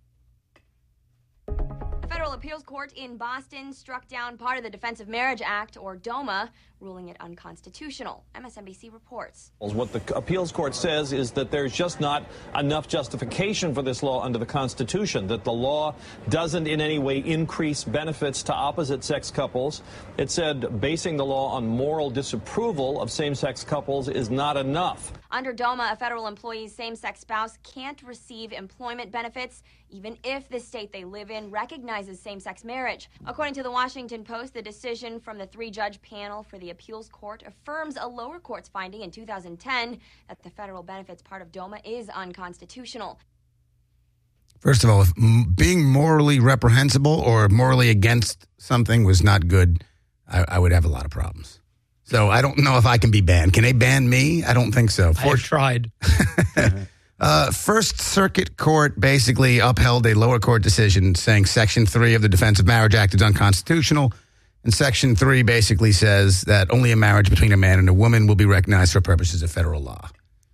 Speaker 11: The Federal Appeals Court in Boston struck down part of the Defensive Marriage Act, or DOMA, ruling it unconstitutional. M S N B C reports.
Speaker 12: What the appeals court says is that there's just not enough justification for this law under the Constitution, that the law doesn't in any way increase benefits to opposite-sex couples. It said basing the law on moral disapproval of same-sex couples is not enough.
Speaker 11: Under DOMA, a federal employee's same-sex spouse can't receive employment benefits even if the state they live in recognizes same-sex marriage. According to the Washington Post, the decision from the three-judge panel for the appeals court affirms a lower court's finding in two thousand ten that the federal benefits part of DOMA is unconstitutional.
Speaker 1: First of all, if m- being morally reprehensible or morally against something was not good, I, I would have a lot of problems. So I don't know if I can be banned. Can they ban me? I don't think so.
Speaker 2: I've tried.
Speaker 1: uh, First Circuit Court basically upheld a lower court decision saying Section three of the Defensive Marriage Act is unconstitutional. And Section three basically says that only a marriage between a man and a woman will be recognized for purposes of federal law.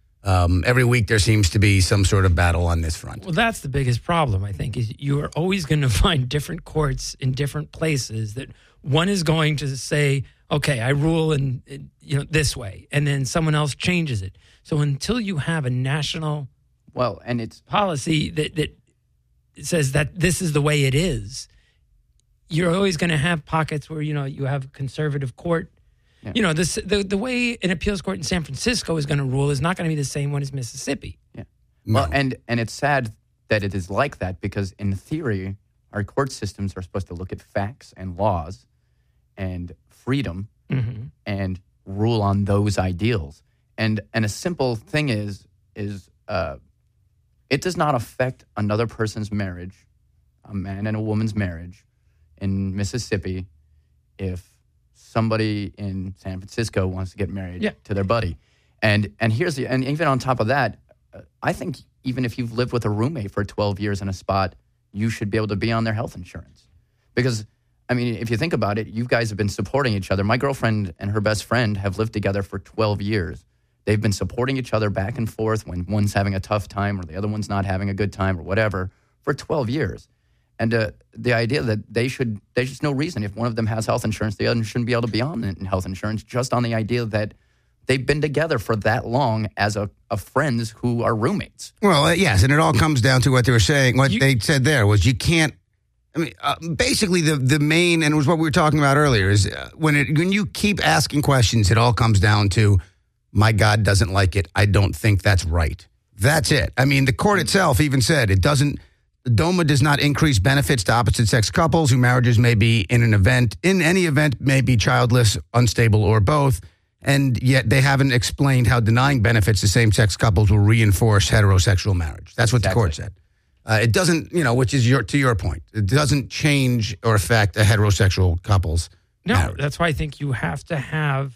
Speaker 1: Um, every week there seems to be some sort of battle on this front.
Speaker 2: Well, that's the biggest problem, I think, is you are always going to find different courts in different places that one is going to say, okay, I rule in, in you know this way, and then someone else changes it. So until you have a national
Speaker 3: well, and it's
Speaker 2: policy that, that says that this is the way it is, you're always going to have pockets where, you know, you have conservative court. Yeah. You know, this, the the way an appeals court in San Francisco is going to rule is not going to be the same one as Mississippi.
Speaker 3: Yeah. No. Well, and, and it's sad that it is like that because in theory, our court systems are supposed to look at facts and laws and freedom mm-hmm. and rule on those ideals. And and a simple thing is, is uh, it does not affect another person's marriage, a man and a woman's marriage, in Mississippi if somebody in San Francisco wants to get married yeah. to their buddy. And and here's the, and even on top of that, uh, I think even if you've lived with a roommate for twelve years in a spot, you should be able to be on their health insurance. Because, I mean, if you think about it, you guys have been supporting each other. My girlfriend and her best friend have lived together for twelve years. They've been supporting each other back and forth when one's having a tough time or the other one's not having a good time or whatever for twelve years. And uh, the idea that they should, there's just no reason if one of them has health insurance, the other shouldn't be able to be on health insurance just on the idea that they've been together for that long as a, a friends who are roommates.
Speaker 1: Well, uh, yes, and it all comes down to what they were saying. What you, they said there was you can't, I mean, uh, basically the, the main, and it was what we were talking about earlier, is uh, when it when you keep asking questions, it all comes down to, my God doesn't like it. I don't think that's right. That's it. I mean, the court itself even said it doesn't, DOMA does not increase benefits to opposite-sex couples whose marriages may be in an event, in any event may be childless, unstable, or both, and yet they haven't explained how denying benefits to same-sex couples will reinforce heterosexual marriage. That's what exactly. the court said. Uh, it doesn't, you know, which is your to your point, it doesn't change or affect a heterosexual couple's
Speaker 2: No,
Speaker 1: marriage.
Speaker 2: That's why I think you have to have,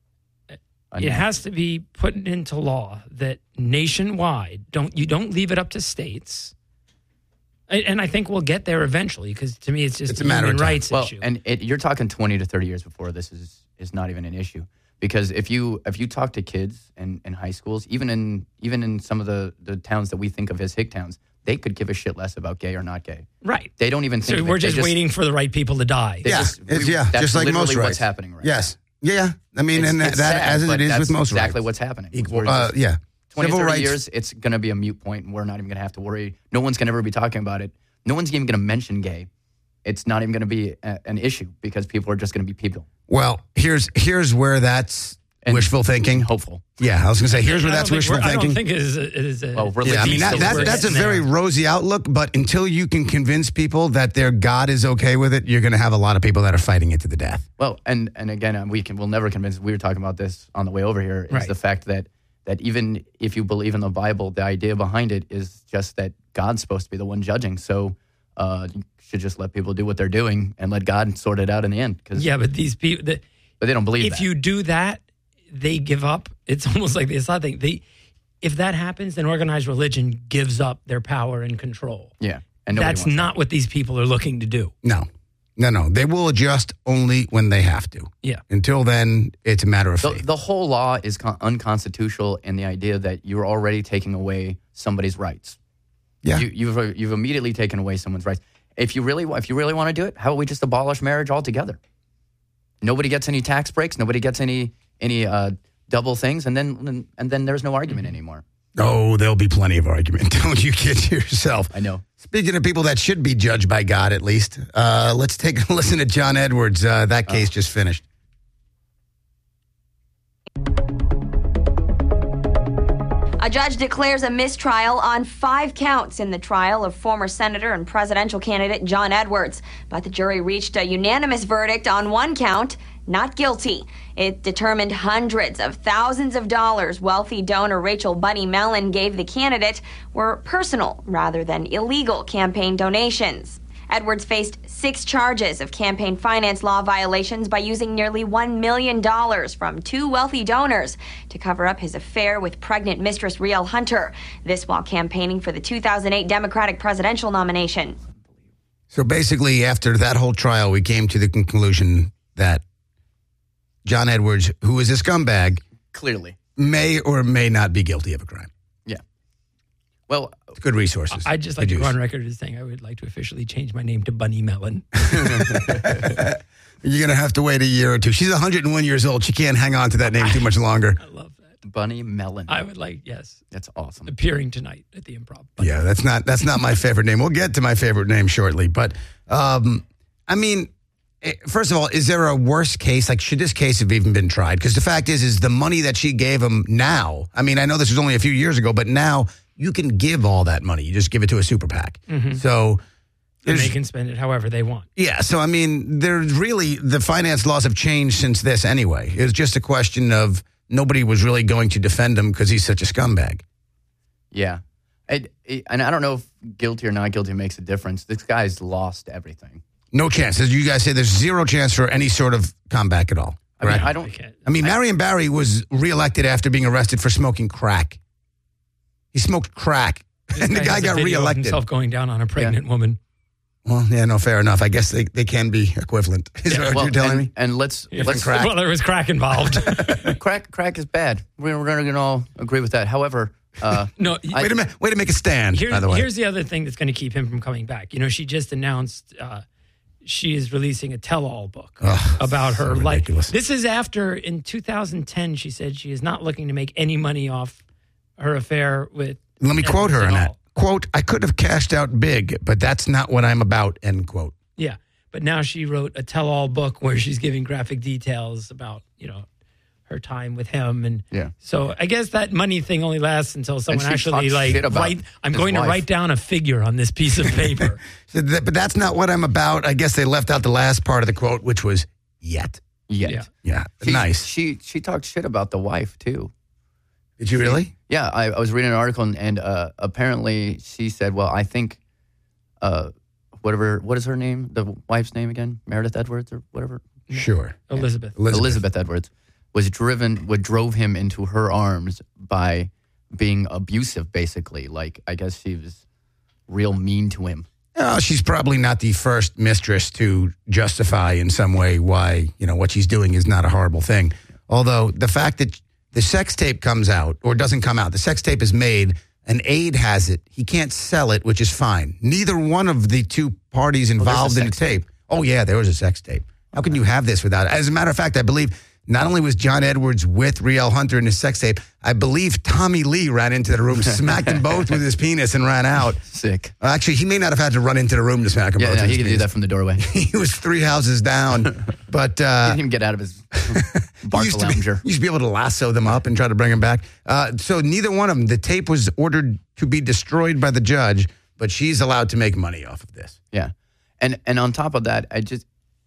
Speaker 2: it has to be put into law that nationwide, don't you don't leave it up to states. And I think we'll get there eventually because to me it's just
Speaker 1: it's
Speaker 2: a,
Speaker 1: a matter
Speaker 2: human
Speaker 1: of time.
Speaker 2: rights
Speaker 3: well,
Speaker 2: issue.
Speaker 3: And it, you're talking twenty to thirty years before this is, is not even an issue. Because if you if you talk to kids in, in high schools, even in even in some of the, the towns that we think of as hick towns, they could give a shit less about gay or not gay.
Speaker 2: Right.
Speaker 3: They don't even think
Speaker 2: so
Speaker 3: of
Speaker 2: we're
Speaker 3: it.
Speaker 2: just,
Speaker 3: just
Speaker 2: waiting for the right people to die.
Speaker 1: Yeah,
Speaker 3: just,
Speaker 1: it's,
Speaker 3: we,
Speaker 1: yeah
Speaker 3: that's
Speaker 1: just like most rights.
Speaker 3: what's happening right
Speaker 1: Yes. now. Yeah. I mean,
Speaker 3: it's,
Speaker 1: and that,
Speaker 3: it's
Speaker 1: that
Speaker 3: sad,
Speaker 1: as it is
Speaker 3: that's
Speaker 1: with most
Speaker 3: exactly
Speaker 1: rights.
Speaker 3: what's happening.
Speaker 1: Equal, uh, yeah.
Speaker 3: twenty,
Speaker 1: Civil
Speaker 3: thirty
Speaker 1: rights.
Speaker 3: years, it's going to be a moot point, and we're not even going to have to worry. No one's going to ever be talking about it. No one's even going to mention gay. It's not even going to be a, an issue because people are just going to be people.
Speaker 1: Well, here's here's where that's and wishful thinking.
Speaker 3: Hopeful.
Speaker 1: Yeah, I was going to say, here's where that's wishful thinking.
Speaker 2: I don't think it is a... It is a
Speaker 3: well,
Speaker 1: yeah, I mean, that, that, that's a very rosy outlook, but until you can convince people that their God is okay with it, you're going to have a lot of people that are fighting it to the death.
Speaker 3: Well, and, and again, we can, we'll never convince, we were talking about this on the way over here, is
Speaker 2: right.
Speaker 3: the fact that, that even if you believe in the Bible, the idea behind it is just that God's supposed to be the one judging. So uh, you should just let people do what they're doing and let God sort it out in the end. Cause,
Speaker 2: yeah, but these people... The,
Speaker 3: but they don't believe
Speaker 2: if
Speaker 3: that.
Speaker 2: If you do that, they give up. It's almost like the Assad thing. They, if that happens, then organized religion gives up their power and control.
Speaker 3: Yeah. And nobody
Speaker 2: That's
Speaker 3: wants
Speaker 2: not what these people are looking to do.
Speaker 1: No. No, no. They will adjust only when they have to.
Speaker 2: Yeah.
Speaker 1: Until then, it's a matter of
Speaker 3: The,
Speaker 1: faith.
Speaker 3: the whole law is con- unconstitutional in the idea that you're already taking away somebody's rights.
Speaker 1: Yeah.
Speaker 3: You, you've you've immediately taken away someone's rights. If you really if you really want to do it, how about we just abolish marriage altogether? Nobody gets any tax breaks. Nobody gets any any uh, double things, and then and then there's no argument anymore.
Speaker 1: Oh, there'll be plenty of argument. Don't you kid yourself.
Speaker 3: I know.
Speaker 1: Speaking of people that should be judged by God, at least, uh, let's take a listen to John Edwards. Uh, that case just finished.
Speaker 11: A judge declares a mistrial on five counts in the trial of former Senator and presidential candidate John Edwards. But the jury reached a unanimous verdict on one count, not guilty. It determined hundreds of thousands of dollars wealthy donor Rachel Bunny Mellon gave the candidate were personal rather than illegal campaign donations. Edwards faced six charges of campaign finance law violations by using nearly one million dollars from two wealthy donors to cover up his affair with pregnant mistress Rielle Hunter. This while campaigning for the two thousand eight Democratic presidential nomination.
Speaker 1: So basically, after that whole trial, we came to the conclusion that John Edwards, who is a scumbag,
Speaker 3: Clearly.
Speaker 1: may or may not be guilty of a crime.
Speaker 3: Yeah. Well,
Speaker 1: good resources.
Speaker 2: I'd just like
Speaker 1: Good
Speaker 2: to go
Speaker 1: use.
Speaker 2: on record as saying I would like to officially change my name to Bunny Mellon.
Speaker 1: You're going to have to wait a year or two. She's one hundred one years old. She can't hang on to that name too much longer.
Speaker 2: I love that.
Speaker 3: Bunny Mellon.
Speaker 2: I would like, yes.
Speaker 3: That's awesome.
Speaker 2: Appearing tonight at the Improv.
Speaker 1: Yeah, that's not that's not my favorite name. We'll get to my favorite name shortly. But, um, I mean, eh, first of all, is there a worse case? Like, should this case have even been tried? Because the fact is, is the money that she gave him now, I mean, I know this was only a few years ago, but now you can give all that money. You just give it to a super PAC.
Speaker 2: Mhm.
Speaker 1: So
Speaker 2: And
Speaker 1: there's-
Speaker 2: they can spend it however they want.
Speaker 1: Yeah, so I mean, there's really, the finance laws have changed since this anyway. It was just a question of nobody was really going to defend him because he's such a scumbag.
Speaker 3: Yeah. It, it, and I don't know if guilty or not guilty makes a difference. This guy's lost everything.
Speaker 1: No chance. As you guys say, there's zero chance for any sort of comeback at all.
Speaker 3: I mean,
Speaker 1: Correct?
Speaker 3: I don't.
Speaker 1: I mean, Marion Barry was reelected after being arrested for smoking crack. He smoked crack,
Speaker 2: This
Speaker 1: and the guy
Speaker 2: has a
Speaker 1: got
Speaker 2: video of
Speaker 1: reelected.
Speaker 2: himself going down on a pregnant woman.
Speaker 1: Well, yeah, no, fair enough. I guess they, they can be equivalent. Is that what
Speaker 3: Well,
Speaker 1: you're telling
Speaker 3: and,
Speaker 1: me?
Speaker 3: And let's
Speaker 1: Different
Speaker 3: let's
Speaker 1: crack.
Speaker 2: Well, there was crack involved.
Speaker 3: crack. Crack is bad. We're, we're going to all agree with that. However, uh,
Speaker 2: no,
Speaker 3: I-
Speaker 1: Wait a minute. Way to make a stand,
Speaker 2: Here's,
Speaker 1: by the way.
Speaker 2: here's the other thing that's going to keep him from coming back. You know, she just announced uh, she is releasing a tell-all book
Speaker 1: Ugh,
Speaker 2: about her
Speaker 1: so
Speaker 2: life.
Speaker 1: ridiculous.
Speaker 2: This is after, in two thousand ten, she said she is not looking to make any money off her affair with.
Speaker 1: Let me quote her
Speaker 2: Edwards
Speaker 1: on
Speaker 2: at
Speaker 1: that.
Speaker 2: all.
Speaker 1: Quote, I could have cashed out big, but that's not what I'm about, end quote.
Speaker 2: Yeah, but now she wrote a tell-all book where she's giving graphic details about, you know, her time with him, and
Speaker 3: Yeah.
Speaker 2: so I guess that money thing only lasts until someone
Speaker 3: she
Speaker 2: actually
Speaker 3: talks
Speaker 2: like
Speaker 3: shit about
Speaker 2: write. I'm
Speaker 3: his
Speaker 2: going to
Speaker 3: wife.
Speaker 2: write down a figure on this piece of paper.
Speaker 1: So that- but that's not what I'm about. I guess they left out the last part of the quote, which was yet.
Speaker 3: yet.
Speaker 2: Yeah.
Speaker 1: Yeah,
Speaker 3: She-
Speaker 1: nice.
Speaker 3: She she talked shit about the wife too.
Speaker 1: Did you really?
Speaker 3: Yeah, I, I was reading an article and, and uh, apparently she said, "Well, I think, uh, whatever, what is her name? The wife's name again? Meredith Edwards or whatever?
Speaker 1: Sure.
Speaker 2: Elizabeth.
Speaker 1: Elizabeth.
Speaker 3: Elizabeth Edwards was driven, what drove him into her arms by being abusive, basically. Like, I guess she was real mean to him.
Speaker 1: Oh, she's probably not the first mistress to justify in some way why, you know, what she's doing is not a horrible thing. Although the fact that the sex tape comes out or doesn't come out, the sex tape is made, an aide has it. He can't sell it, which is fine. Neither one of the two parties involved in the
Speaker 3: sex tape.
Speaker 1: tape. Oh, yeah, there was a sex tape. How can you have this without it? As a matter of fact, I believe not only was John Edwards with Rielle Hunter in his sex tape, I believe Tommy Lee ran into the room, smacked them both with his penis, and ran out.
Speaker 3: Sick.
Speaker 1: Actually, he may not have had to run into the room to smack them
Speaker 3: Yeah,
Speaker 1: both.
Speaker 3: no,
Speaker 1: with
Speaker 3: he
Speaker 1: his
Speaker 3: could do
Speaker 1: penis.
Speaker 3: that from the doorway. He
Speaker 1: He was three houses down, but uh,
Speaker 3: didn't even get out of his
Speaker 1: he
Speaker 3: Barca
Speaker 1: used to, be,
Speaker 3: lounger.
Speaker 1: used to be able to lasso them up and try to bring them back. Uh, so neither one of them, the tape was ordered to be destroyed by the judge, but she's allowed to make money off of this.
Speaker 3: Yeah. And and on top of that, I just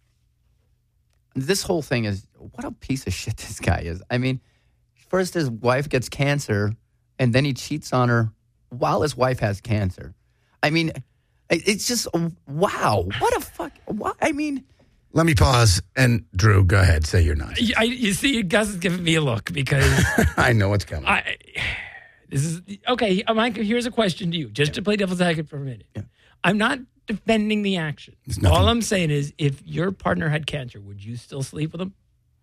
Speaker 3: this whole thing is what a piece of shit this guy is. I mean, first his wife gets cancer and then he cheats on her while his wife has cancer. I mean, it- it's just wow. What a fuck what I mean,
Speaker 1: Let me pause, and Drew, go ahead, say you're not.
Speaker 2: I, you see, Gus is giving me a look because
Speaker 1: I know what's coming.
Speaker 2: I, This is okay. Mike, here's a question to you, just yeah. to play devil's advocate for a minute. Yeah. I'm not defending the action. All I'm saying is, if your partner had cancer, would you still sleep with him?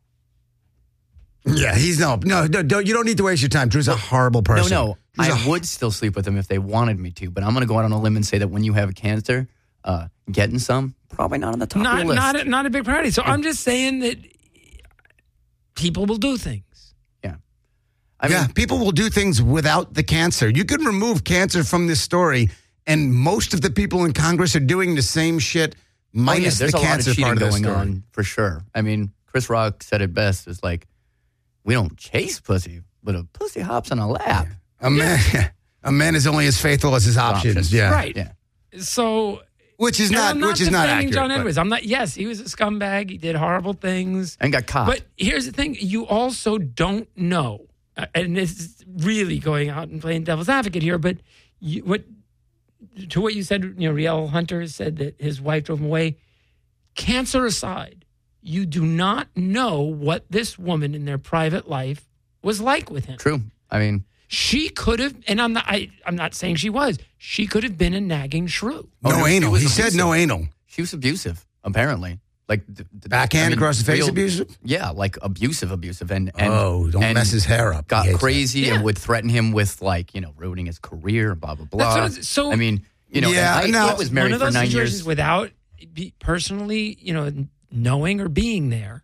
Speaker 1: Yeah, he's no, no, no. Don't, you don't need to waste your time. Drew's a horrible person.
Speaker 3: No, no.
Speaker 1: Drew's
Speaker 3: I a, would still sleep with him if they wanted me to, but I'm going to go out on a limb and say that when you have cancer, uh, getting some probably not on the top
Speaker 2: not,
Speaker 3: of your list.
Speaker 2: Not a, not a big priority. So yeah. I'm just saying that people will do things.
Speaker 3: Yeah.
Speaker 1: I mean, yeah, people will do things without the cancer. You could remove cancer from this story, and most of the people in Congress are doing the same shit minus
Speaker 3: oh, yeah,
Speaker 1: the cancer part of the
Speaker 3: going
Speaker 1: story.
Speaker 3: On for sure. I mean, Chris Rock said it best. It's like, we don't chase pussy, but a pussy hops on a lap.
Speaker 1: Yeah. A man, yeah. a man is only as faithful as his options. options. Yeah,
Speaker 2: right.
Speaker 3: Yeah.
Speaker 2: So,
Speaker 1: which is not,
Speaker 2: not
Speaker 1: which is not accurate.
Speaker 2: John Edwards. I'm not. Yes, he was a scumbag. He did horrible things
Speaker 3: and got caught.
Speaker 2: But here's the thing: you also don't know, uh, and this is really going out and playing devil's advocate here. But you, what to what you said? You know, Riel Hunter said that his wife drove him away. Cancer aside, you do not know what this woman in their private life was like with him.
Speaker 3: True. I mean,
Speaker 2: she could have, and I'm not. I, I'm not saying she was. She could have been a nagging shrew.
Speaker 1: No
Speaker 3: oh,
Speaker 1: anal. He
Speaker 3: abusive.
Speaker 1: said no anal.
Speaker 3: She was abusive, apparently. Like the, the,
Speaker 1: backhand I mean, across the face,
Speaker 3: real,
Speaker 1: abusive.
Speaker 3: Yeah, like abusive, abusive, and, and
Speaker 1: oh, don't
Speaker 3: and
Speaker 1: mess his hair up.
Speaker 3: Got crazy yeah. and would threaten him with like you know ruining his career, blah blah blah.
Speaker 2: So
Speaker 3: I mean, you know,
Speaker 1: yeah,
Speaker 3: I,
Speaker 1: no,
Speaker 3: I was married
Speaker 2: one of those
Speaker 3: for nine
Speaker 2: situations
Speaker 3: years
Speaker 2: without personally, you know, knowing or being there.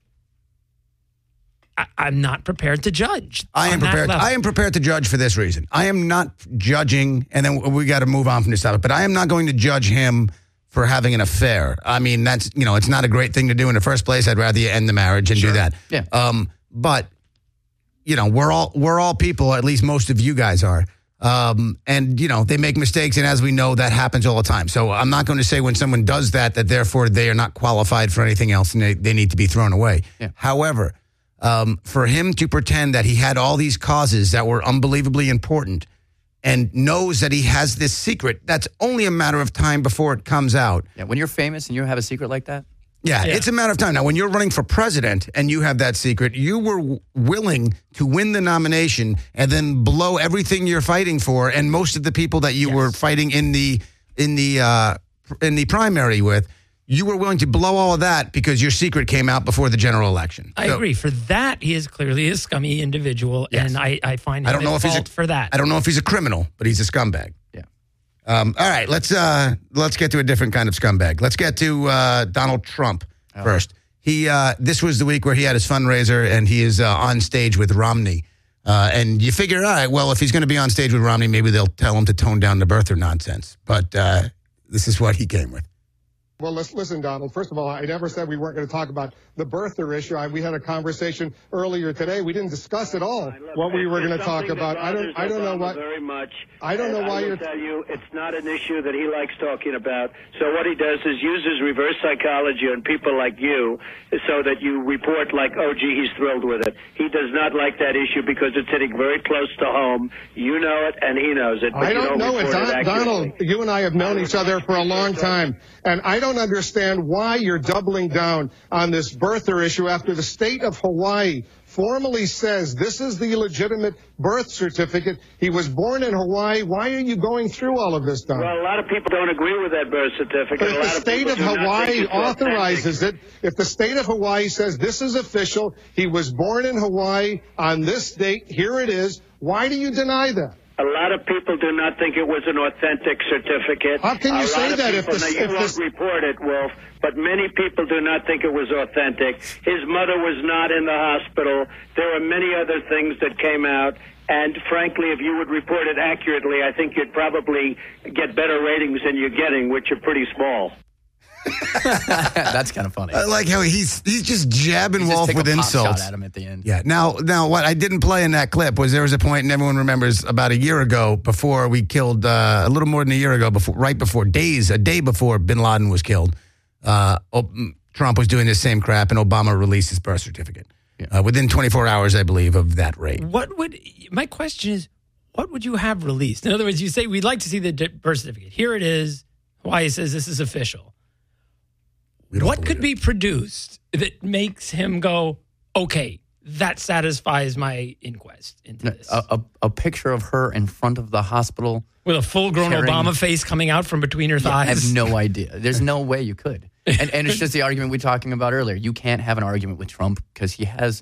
Speaker 2: I, I'm not prepared to judge.
Speaker 1: I am prepared. I am prepared to judge for this reason. I am not judging, and then we got to move on from this topic. But I am not going to judge him for having an affair. I mean, that's you know, it's not a great thing to do in the first place. I'd rather you end the marriage and
Speaker 3: sure.
Speaker 1: do that.
Speaker 3: Yeah.
Speaker 1: Um, but you know, we're all we're all people. At least most of you guys are. Um, and you know, they make mistakes, and as we know, that happens all the time. So I'm not going to say when someone does that that therefore they are not qualified for anything else and they, they need to be thrown away.
Speaker 3: Yeah.
Speaker 1: However. Um, for him to pretend that he had all these causes that were unbelievably important and knows that he has this secret, that's only a matter of time before it comes out.
Speaker 3: Yeah, when you're famous and you have a secret like that?
Speaker 1: Yeah, yeah, it's a matter of time. Now, when you're running for president and you have that secret, you were w- willing to win the nomination and then blow everything you're fighting for, and most of the people that you yes. were fighting in the in the uh, in the primary with. You were willing to blow all of that because your secret came out before the general election.
Speaker 2: I so, agree. For that, he is clearly a scummy individual, yes. and I, I find him I don't know if he's a, for that.
Speaker 1: I don't know if he's a criminal, but he's a scumbag.
Speaker 3: Yeah.
Speaker 1: Um, all right, let's uh, let's get to a different kind of scumbag. Let's get to uh, Donald Trump oh. first. He uh, this was the week where he had his fundraiser, and he is uh, on stage with Romney. Uh, and you figure, all right, well, if he's going to be on stage with Romney, maybe they'll tell him to tone down the birther nonsense. But uh, this is what he came with.
Speaker 13: Well, let's listen, Donald. First of all, I never said we weren't going to talk about the birther issue. I, we had a conversation earlier today. We didn't discuss at all what we were going to talk about. I don't. I don't know what.
Speaker 14: Very much.
Speaker 13: I don't know why
Speaker 14: I will
Speaker 13: you're.
Speaker 14: Tell you, it's not an issue that he likes talking about. So what he does is uses reverse psychology on people like you, so that you report like, oh, gee, he's thrilled with it. He does not like that issue because it's hitting very close to home. You know it, and he knows it. But
Speaker 13: I don't,
Speaker 14: you don't
Speaker 13: know it, Don,
Speaker 14: it
Speaker 13: Donald. You and I have known each other for a long time, and I don't understand why you're doubling down on this birther issue after the state of Hawaii formally says this is the legitimate birth certificate. He was born in Hawaii. Why are you going through all of this, Don?
Speaker 14: Well, a lot of people don't agree with that birth certificate.
Speaker 13: But if the state of Hawaii authorizes it, if the state of Hawaii says this is official, he was born in Hawaii on this date, here it is, why do you deny that?
Speaker 14: A lot of people do not think it was an authentic certificate.
Speaker 13: How can you
Speaker 14: a
Speaker 13: say that if
Speaker 14: the...
Speaker 13: the...
Speaker 14: You
Speaker 13: if
Speaker 14: won't
Speaker 13: this...
Speaker 14: report it, Wolf, but many people do not think it was authentic. His mother was not in the hospital. There are many other things that came out. And frankly, if you would report it accurately, I think you'd probably get better ratings than you're getting, which are pretty small.
Speaker 3: That's kind of funny.
Speaker 1: I like how he's he's just jabbing
Speaker 3: he's
Speaker 1: Wolf
Speaker 3: just
Speaker 1: with
Speaker 3: a
Speaker 1: insults.
Speaker 3: pop shot at him at the end.
Speaker 1: Yeah. Now, now, what I didn't play in that clip was there was a point, and everyone remembers about a year ago, before we killed uh, a little more than a year ago, before right before days, a day before Bin Laden was killed. Uh, Trump was doing the same crap, and Obama released his birth certificate yeah. uh, within twenty-four hours, I believe, of that raid.
Speaker 2: What would my question is? What would you have released? In other words, you say we'd like to see the birth certificate. Here it is. Hawaii says this is official. What could
Speaker 1: it.
Speaker 2: be produced that makes him go, okay, that satisfies my inquest into this.
Speaker 3: A, a, a picture of her in front of the hospital.
Speaker 2: With a full-grown
Speaker 3: carrying,
Speaker 2: Obama face coming out from between her
Speaker 3: yeah,
Speaker 2: thighs.
Speaker 3: I have no idea. There's no way you could. And, and it's just the argument we were talking about earlier. You can't have an argument with Trump because he has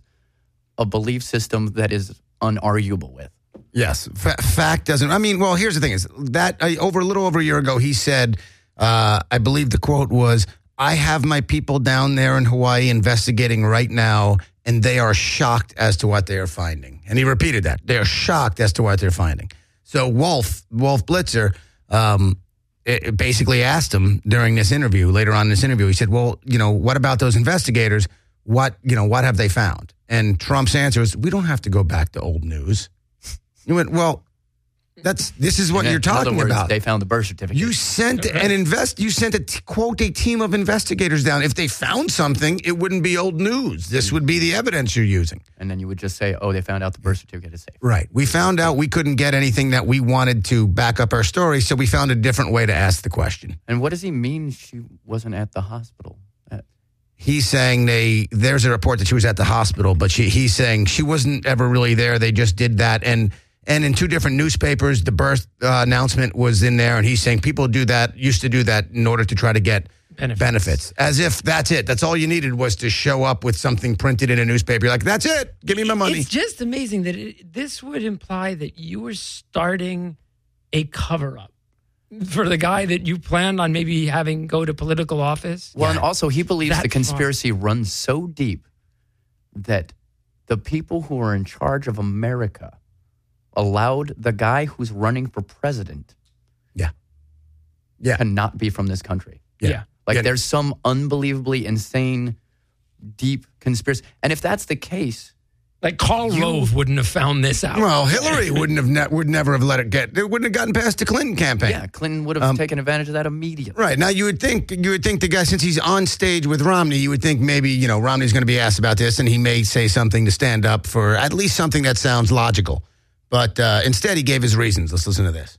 Speaker 3: a belief system that is unarguable with.
Speaker 1: Yes. F- fact doesn't, I mean, well, here's the thing is that uh, over a little over a year ago, he said, uh, I believe the quote was, I have my people down there in Hawaii investigating right now, and they are shocked as to what they are finding. And he repeated that. They are shocked as to what they're finding. So Wolf, Wolf Blitzer, um, it, it basically asked him during this interview, later on in this interview, he said, well, you know, what about those investigators? What, you know, what have they found? And Trump's answer is, we don't have to go back to old news. You went, well, that's this is what
Speaker 3: in
Speaker 1: you're talking
Speaker 3: other words,
Speaker 1: about.
Speaker 3: They found the birth certificate.
Speaker 1: You sent an invest. You sent a t- quote a team of investigators down. If they found something, it wouldn't be old news. This would be the evidence you're using.
Speaker 3: And then you would just say, oh, they found out the birth certificate is safe.
Speaker 1: Right. We found out we couldn't get anything that we wanted to back up our story, so we found a different way to ask the question.
Speaker 3: And what does he mean she wasn't at the hospital? At-
Speaker 1: He's saying they. There's a report that she was at the hospital, but she. He's saying she wasn't ever really there. They just did that, and and in two different newspapers, the birth uh, announcement was in there, and he's saying people do that, used to do that in order to try to get benefits. benefits. As if that's it. That's all you needed was to show up with something printed in a newspaper. You're like, that's it. Give me my money.
Speaker 2: It's just amazing that it, this would imply that you were starting a cover-up for the guy that you planned on maybe having go to political office.
Speaker 3: Well, and also he believes
Speaker 2: That
Speaker 3: the conspiracy far. runs so deep that the people who are in charge of America allowed the guy who's running for president
Speaker 1: yeah. Yeah.
Speaker 3: to not be from this country.
Speaker 2: Yeah. yeah.
Speaker 3: Like
Speaker 1: yeah.
Speaker 3: there's some unbelievably insane, deep conspiracy. And if that's the case,
Speaker 2: like Karl you, Rove wouldn't have found this out.
Speaker 1: Well, Hillary wouldn't have ne- would never have let it get. It wouldn't have gotten past the Clinton campaign.
Speaker 3: Yeah, Clinton would have um, taken advantage of that immediately.
Speaker 1: Right now, you would think you would think the guy, since he's on stage with Romney, you would think maybe you know Romney's going to be asked about this, and he may say something to stand up for at least something that sounds logical. But uh, instead, he gave his reasons. Let's listen to this.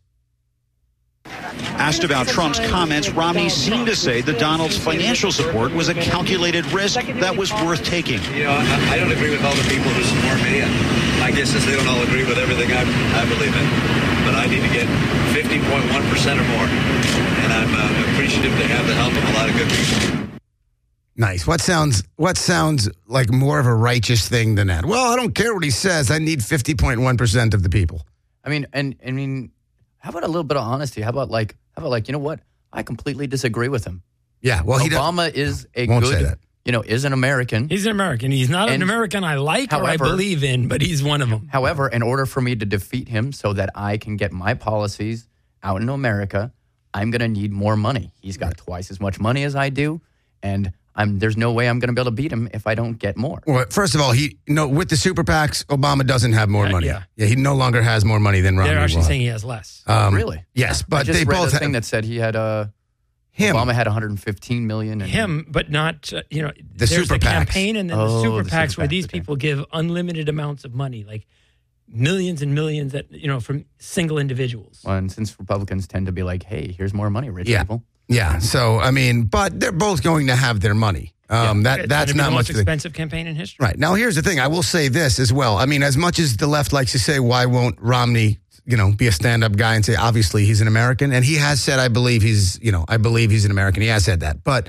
Speaker 15: Asked about Trump's comments, Romney seemed to say that Donald's financial support was a calculated risk that was worth taking.
Speaker 16: You know, I, I don't agree with all the people who support me, and my guess is they don't all agree with everything I, I believe in. But I need to get fifty point one percent or more, and I'm uh, appreciative to have the help of a lot of good people.
Speaker 1: Nice. What sounds what sounds like more of a righteous thing than that? Well, I don't care what he says. I need fifty point one percent of the people.
Speaker 3: I mean, and I mean, how about a little bit of honesty? How about like, how about like, you know what? I completely disagree with him.
Speaker 1: Yeah. Well,
Speaker 3: Obama
Speaker 1: he
Speaker 3: is a
Speaker 1: won't
Speaker 3: good,
Speaker 1: say that.
Speaker 3: you know, is an American.
Speaker 2: He's an American. He's not
Speaker 3: and,
Speaker 2: an American I like
Speaker 3: however,
Speaker 2: or I believe in, but he's one of them.
Speaker 3: However, in order for me to defeat him so that I can get my policies out into America, I'm going to need more money. He's got twice as much money as I do, and I'm, there's no way I'm going to be able to beat him if I don't get more.
Speaker 1: Well, first of all, he no with the super PACs, Obama doesn't have more
Speaker 2: Uh,
Speaker 1: money.
Speaker 2: yeah.
Speaker 1: yeah, he no longer has more money than Romney.
Speaker 2: They're actually
Speaker 1: will.
Speaker 2: saying he has less.
Speaker 1: Um,
Speaker 3: really?
Speaker 1: Yes, but
Speaker 3: I just
Speaker 1: they
Speaker 3: read
Speaker 1: both
Speaker 3: a thing
Speaker 1: have,
Speaker 3: that said he had uh,
Speaker 1: him.
Speaker 3: Obama had one hundred fifteen million. And
Speaker 2: Him, but not uh, you know.
Speaker 1: The
Speaker 2: there's
Speaker 1: super
Speaker 2: the
Speaker 1: PACs.
Speaker 2: campaign and then
Speaker 3: Oh,
Speaker 2: the super
Speaker 3: the
Speaker 2: PACs
Speaker 3: super
Speaker 2: where
Speaker 3: PACs,
Speaker 2: these
Speaker 3: okay.
Speaker 2: people give unlimited amounts of money, like millions and millions that you know from single individuals.
Speaker 3: Well, and since Republicans tend to be like, hey, here's more money, rich
Speaker 1: Yeah.
Speaker 3: people.
Speaker 1: Yeah. So I mean, but they're both going to have their money. Um,
Speaker 2: Yeah.
Speaker 1: that
Speaker 2: It's
Speaker 1: that's
Speaker 2: gonna be
Speaker 1: not
Speaker 2: the
Speaker 1: much.
Speaker 2: most
Speaker 1: of the-
Speaker 2: expensive campaign in history.
Speaker 1: Right. Now, here's the thing. I will say this as well. I mean, as much as the left likes to say, why won't Romney, you know, be a stand-up guy and say, obviously, he's an American? And he has said, I believe he's, you know, I believe he's an American. He has said that. But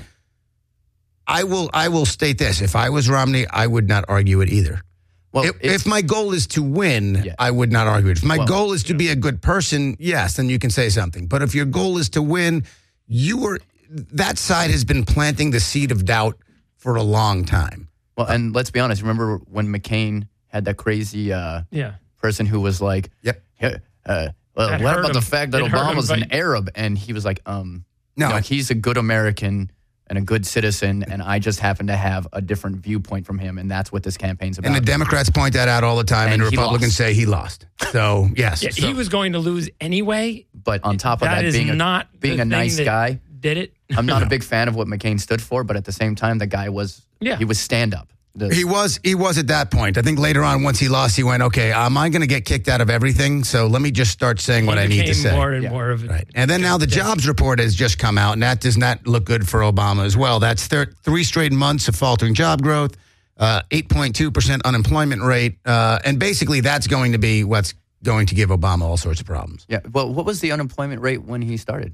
Speaker 1: I will I will state this. If I was Romney, I would not argue it either.
Speaker 3: Well,
Speaker 1: if,
Speaker 3: it's-
Speaker 1: if my goal is to win,
Speaker 3: Yeah.
Speaker 1: I would not argue it. If my
Speaker 3: Well,
Speaker 1: goal is to be a good person, yes, then you can say something. But if your goal is to win, you were that side has been planting the seed of doubt for a long time.
Speaker 3: Well, and let's be honest. Remember when McCain had that crazy uh,
Speaker 2: Yeah.
Speaker 3: person who was like,
Speaker 1: Yep.
Speaker 3: "Yeah, uh, well,
Speaker 2: That
Speaker 3: what
Speaker 2: hurt
Speaker 3: about the
Speaker 2: him.
Speaker 3: fact that
Speaker 2: It hurt him,
Speaker 3: Obama's an
Speaker 2: but-
Speaker 3: Arab?" And he was like, um,
Speaker 1: No.
Speaker 3: no, he's a good American and a good citizen, and I just happen to have a different viewpoint from him, and that's what this campaign's about.
Speaker 1: And the Democrats point that out all the time, and,
Speaker 3: And
Speaker 1: the
Speaker 3: he
Speaker 1: Republicans
Speaker 3: lost.
Speaker 1: say he lost. So, yes.
Speaker 2: Yeah,
Speaker 1: So-
Speaker 2: he was going to lose anyway.
Speaker 3: But on top of
Speaker 2: That
Speaker 3: that,
Speaker 2: is
Speaker 3: being a,
Speaker 2: not the
Speaker 3: being a
Speaker 2: thing
Speaker 3: nice
Speaker 2: that
Speaker 3: guy,
Speaker 2: Did it?
Speaker 3: I'm not a big fan of what McCain stood for, but at the same time, the guy was
Speaker 2: Yeah.
Speaker 3: he was stand up.
Speaker 1: He was he was at that point. I think later on, once he lost, he went, okay, am I going to get kicked out of everything? So let me just start saying what
Speaker 2: He
Speaker 1: I need to
Speaker 2: became
Speaker 1: say.
Speaker 2: More and
Speaker 3: Yeah.
Speaker 2: more of it.
Speaker 1: Right. And then now the jobs report has just come out, and that does not look good for Obama as well. That's thir- three straight months of faltering job growth. uh, eight point two percent unemployment rate. Uh, and basically, that's going to be what's going to give Obama all sorts of problems.
Speaker 3: Yeah. Well, what was the unemployment rate when he started?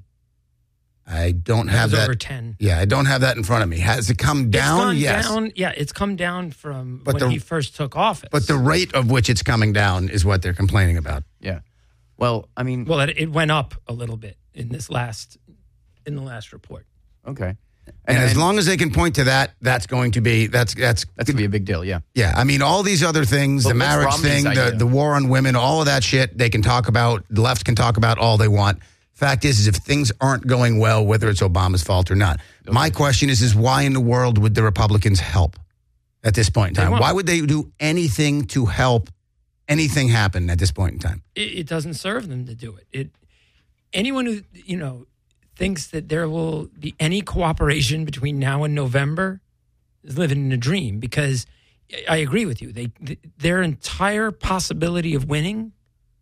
Speaker 1: I don't
Speaker 2: It
Speaker 1: have
Speaker 2: was
Speaker 1: that.
Speaker 2: over ten.
Speaker 1: Yeah, I don't have that in front of me. Has it come down?
Speaker 2: It's gone
Speaker 1: Yes.
Speaker 2: down. Yeah, it's come down from
Speaker 1: But
Speaker 2: when
Speaker 1: the-
Speaker 2: he first took office.
Speaker 1: But the rate of which it's coming down is what they're complaining about.
Speaker 3: Yeah. Well, I mean,
Speaker 2: well, it, it went up a little bit in this last in the last report.
Speaker 3: Okay.
Speaker 1: And, as long as they can point to that, that's going to be that's that's
Speaker 3: that's going to be a big deal. Yeah.
Speaker 1: Yeah, I mean, all these other things,
Speaker 3: But
Speaker 1: the
Speaker 3: what's
Speaker 1: marriage
Speaker 3: Romney's
Speaker 1: thing, the,
Speaker 3: idea?
Speaker 1: the war on women, all of that shit, they can talk about. The left can talk about all they want. Fact is, is if things aren't going well, whether it's Obama's fault or not, okay. my question is, is why in the world would the Republicans help at this point in
Speaker 2: They
Speaker 1: time?
Speaker 2: won't.
Speaker 1: Why would they do anything to help anything happen at this point in time?
Speaker 2: It, it doesn't serve them to do it. It anyone who you know thinks that there will be any cooperation between now and November is living in a dream. Because I agree with you. They th- their entire possibility of winning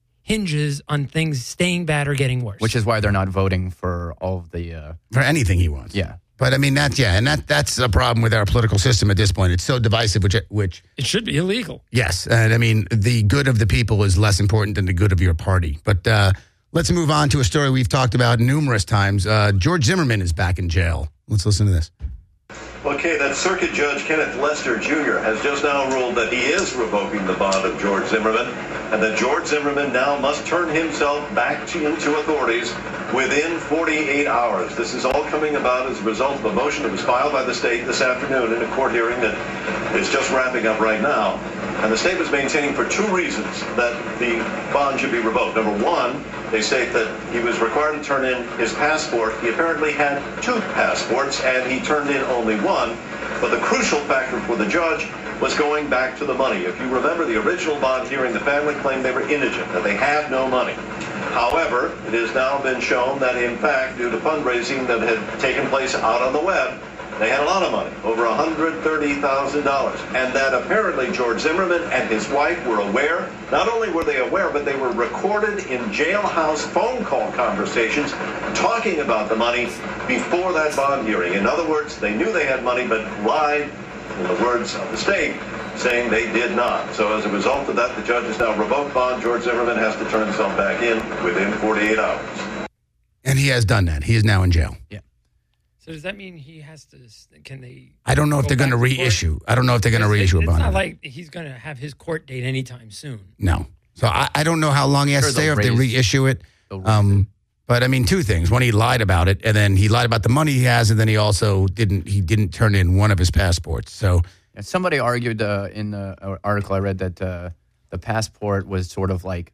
Speaker 2: hinges on things staying bad or getting worse.
Speaker 3: Which is why they're not voting for all of the uh,
Speaker 1: For anything he wants.
Speaker 3: Yeah.
Speaker 1: But I mean, that's, yeah, and that that's a problem with our political system at this point. It's so divisive, which, which
Speaker 2: it should be illegal.
Speaker 1: Yes. And I mean, the good of the people is less important than the good of your party. But uh, let's move on to a story we've talked about numerous times. Uh, George Zimmerman is back in jail. Let's listen to this.
Speaker 17: Okay, that Circuit Judge Kenneth Lester Junior has just now ruled that he is revoking the bond of George Zimmerman, and that George Zimmerman now must turn himself back to, to authorities within forty-eight hours. This is all coming about as a result of a motion that was filed by the state this afternoon in a court hearing that is just wrapping up right now. And the state was maintaining for two reasons that the bond should be revoked. Number one, they state that he was required to turn in his passport. He apparently had two passports, and he turned in only one. But the crucial factor for the judge was going back to the money. If you remember the original bond hearing, the family claimed they were indigent, that they had no money. However, it has now been shown that, in fact, due to fundraising that had taken place out on the web, they had a lot of money, over one hundred thirty thousand dollars, and that apparently George Zimmerman and his wife were aware. Not only were they aware, but they were recorded in jailhouse phone call conversations talking about the money before that bond hearing. In other words, they knew they had money, but lied, in the words of the state, saying they did not. So as a result of that, the judge has now revoked bond. George Zimmerman has to turn himself back in within forty-eight hours.
Speaker 1: And he has done that. He is now in jail.
Speaker 3: Yeah.
Speaker 2: So does that mean he has to? Can they?
Speaker 1: I don't know if
Speaker 2: go
Speaker 1: they're going to
Speaker 2: back court?
Speaker 1: reissue. I don't know if they're going to
Speaker 2: It's-
Speaker 1: reissue a
Speaker 2: It's
Speaker 1: bond.
Speaker 2: not like he's going to have his court date anytime soon.
Speaker 1: No. So I, I don't know how long he has
Speaker 2: Sure,
Speaker 1: to stay or
Speaker 2: they'll
Speaker 1: if they
Speaker 2: raise-
Speaker 1: reissue it. Um, but I mean, two things. One, he lied about it, and then he lied about the money he has, and then he also didn't. He didn't turn in one of his passports. So
Speaker 3: Yeah, somebody argued uh, in the article I read that uh, the passport was sort of like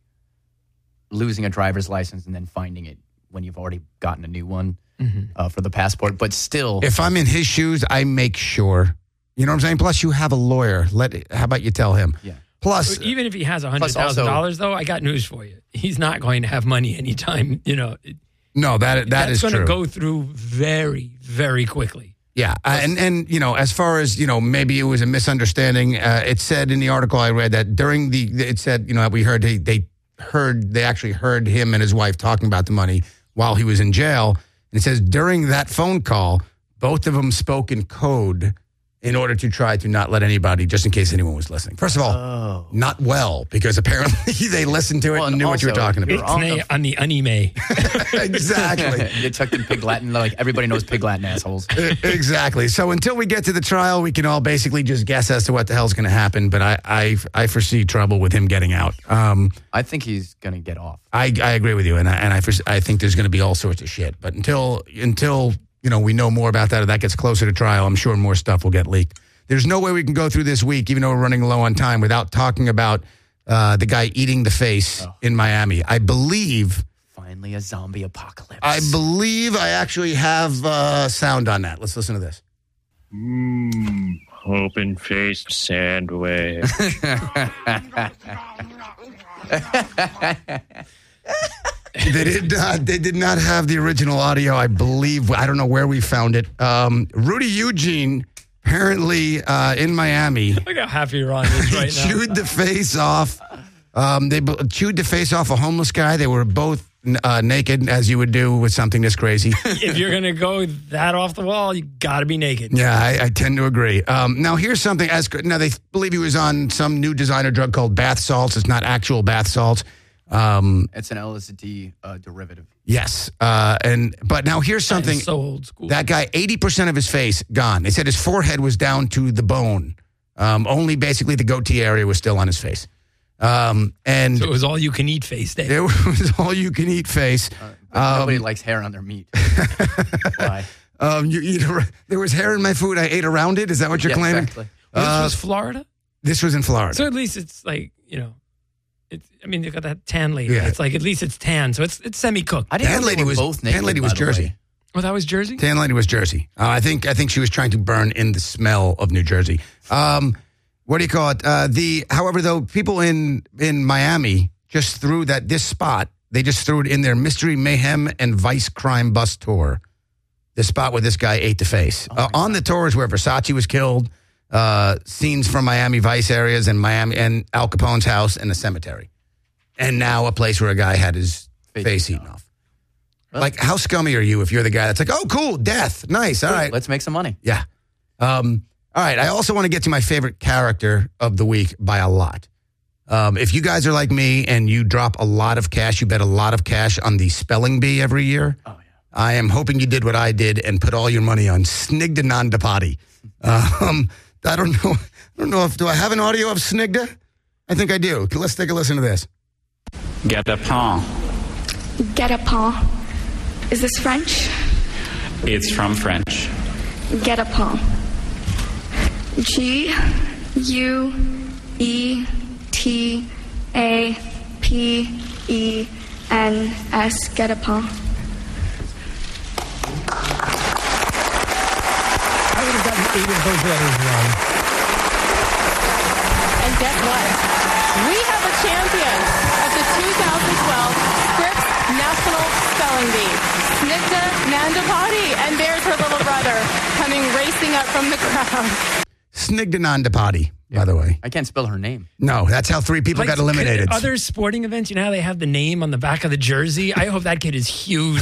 Speaker 3: losing a driver's license and then finding it when you've already gotten a new one
Speaker 2: Mhm.
Speaker 3: uh, for the passport. But still,
Speaker 1: if I'm in his shoes, I make sure. You know what I'm saying? Plus, you have a lawyer. Let. How about you tell him?
Speaker 3: Yeah.
Speaker 1: Plus,
Speaker 2: even if he has a hundred
Speaker 3: Plus
Speaker 2: thousand
Speaker 3: also-
Speaker 2: dollars, though, I got news for you. He's not going to have money anytime. You know,
Speaker 1: no, that that
Speaker 2: that's
Speaker 1: is
Speaker 2: going to
Speaker 1: true.
Speaker 2: go through very, very quickly.
Speaker 1: Yeah, uh, and and you know, as far as you know, maybe it was a misunderstanding. Uh, it said in the article I read that during the, it said you know we heard they, they heard they actually heard him and his wife talking about the money while he was in jail. And it says during that phone call, both of them spoke in code in order to try to not let anybody, just in case anyone was listening. First of all,
Speaker 3: Oh.
Speaker 1: not well, because apparently they listened to it and knew what you were talking about.
Speaker 2: Ixnay on the anime.
Speaker 1: Exactly.
Speaker 3: you tucked in Pig Latin. Like everybody knows Pig Latin assholes.
Speaker 1: Exactly. So until we get to the trial, we can all basically just guess as to what the hell's going to happen. But I, I, I foresee trouble with him getting out. Um,
Speaker 3: I think he's going to get off.
Speaker 1: I, I agree with you, and I, and I, foresee, I think there's going to be all sorts of shit. But until until you know we know more about that, or that gets closer to trial, I'm sure more stuff will get leaked. There's no way we can go through this week, even though we're running low on time, without talking about uh, the guy eating the face in Miami. I believe.
Speaker 3: Finally, a zombie apocalypse.
Speaker 1: I believe I actually have uh, sound on that. Let's listen to this.
Speaker 18: Mmm, open faced sandwich.
Speaker 1: They did not. They did not have the original audio. I believe. I don't know where we found it. Um, Rudy Eugene apparently uh, in Miami.
Speaker 2: Look how happy Ron is right now.
Speaker 1: chewed the face off. Um, they b- chewed the face off a homeless guy. They were both uh, naked as you would do with something this crazy.
Speaker 2: If you're going to go that off the wall, you got to be naked.
Speaker 1: Yeah, I, I tend to agree. Um, now, here's something. As Now, they believe he was on some new designer drug called bath salts. It's not actual bath salts. Um,
Speaker 3: It's an L S D uh, derivative.
Speaker 1: yes. Uh, and But now, here's something.
Speaker 2: so old school.
Speaker 1: That guy, eighty percent of his face gone. They said his forehead was down to the bone. Um, only basically the goatee area was still on his face. Um, and
Speaker 2: So it was all you can eat face day.
Speaker 1: it was all you can eat face.
Speaker 3: But nobody
Speaker 1: Um,
Speaker 3: likes hair on their meat. Why?
Speaker 1: Um, you eat. ar- There was hair in my food. I ate around it. Is that what you're
Speaker 3: Yeah,
Speaker 1: claiming?
Speaker 3: exactly.
Speaker 2: This
Speaker 1: Uh,
Speaker 2: was Florida?
Speaker 1: This was in Florida.
Speaker 2: So at least it's like, you know, it's, I mean, you got that tan lady.
Speaker 1: Yeah.
Speaker 2: It's like, at least it's tan. So it's it's semi-cooked.
Speaker 3: I didn't
Speaker 1: Tan
Speaker 3: know they
Speaker 1: lady
Speaker 3: were
Speaker 1: was
Speaker 3: both naked,
Speaker 1: Tan lady was
Speaker 3: by the
Speaker 1: Jersey.
Speaker 3: way.
Speaker 2: Oh, that was Jersey?
Speaker 1: Tan lady was Jersey. Uh, I think I think she was trying to burn in the smell of New Jersey. Um, what do you call it? Uh, the however, though, people in in Miami just threw that this spot. They just threw it in their Mystery Mayhem and Vice Crime Bus tour. The spot where this guy ate the face. uh, on the tour is where Versace was killed. Uh, scenes from Miami Vice areas and Miami and Al Capone's house and the cemetery. And now a place where a guy had his face, face eaten off. Like, how scummy are you if you're the guy that's like, oh, cool, death, nice, all right.
Speaker 3: Let's make some money.
Speaker 1: Yeah. Um, all right, I also want to get to my favorite character of the week by a lot. Um, if you guys are like me and you drop a lot of cash, you bet a lot of cash on the spelling bee every year. Oh, yeah. I am hoping you did what I did and put all your money on Snigdha Nandapati. Um, I don't know. I don't know if, do I have an audio of Snigdha? I think I do. Let's take a listen to this.
Speaker 19: Get a paw.
Speaker 20: Get a paw. Is this French?
Speaker 19: It's from French.
Speaker 20: Get a paw. G U E T A P E N S. Get a paw.
Speaker 2: I would have gotten eight of those letters wrong.
Speaker 21: And guess what? We have a champion of the two thousand twelve Scripps National Spelling Bee, Snigdha Nandapati. And there's her little brother coming racing up from the crowd.
Speaker 1: Snigdha Nandapati, by the way.
Speaker 3: I can't spell her name.
Speaker 1: No, that's how three people
Speaker 2: Like,
Speaker 1: got eliminated.
Speaker 2: could- Other sporting events, you know how they have the name on the back of the jersey? I hope that kid is huge.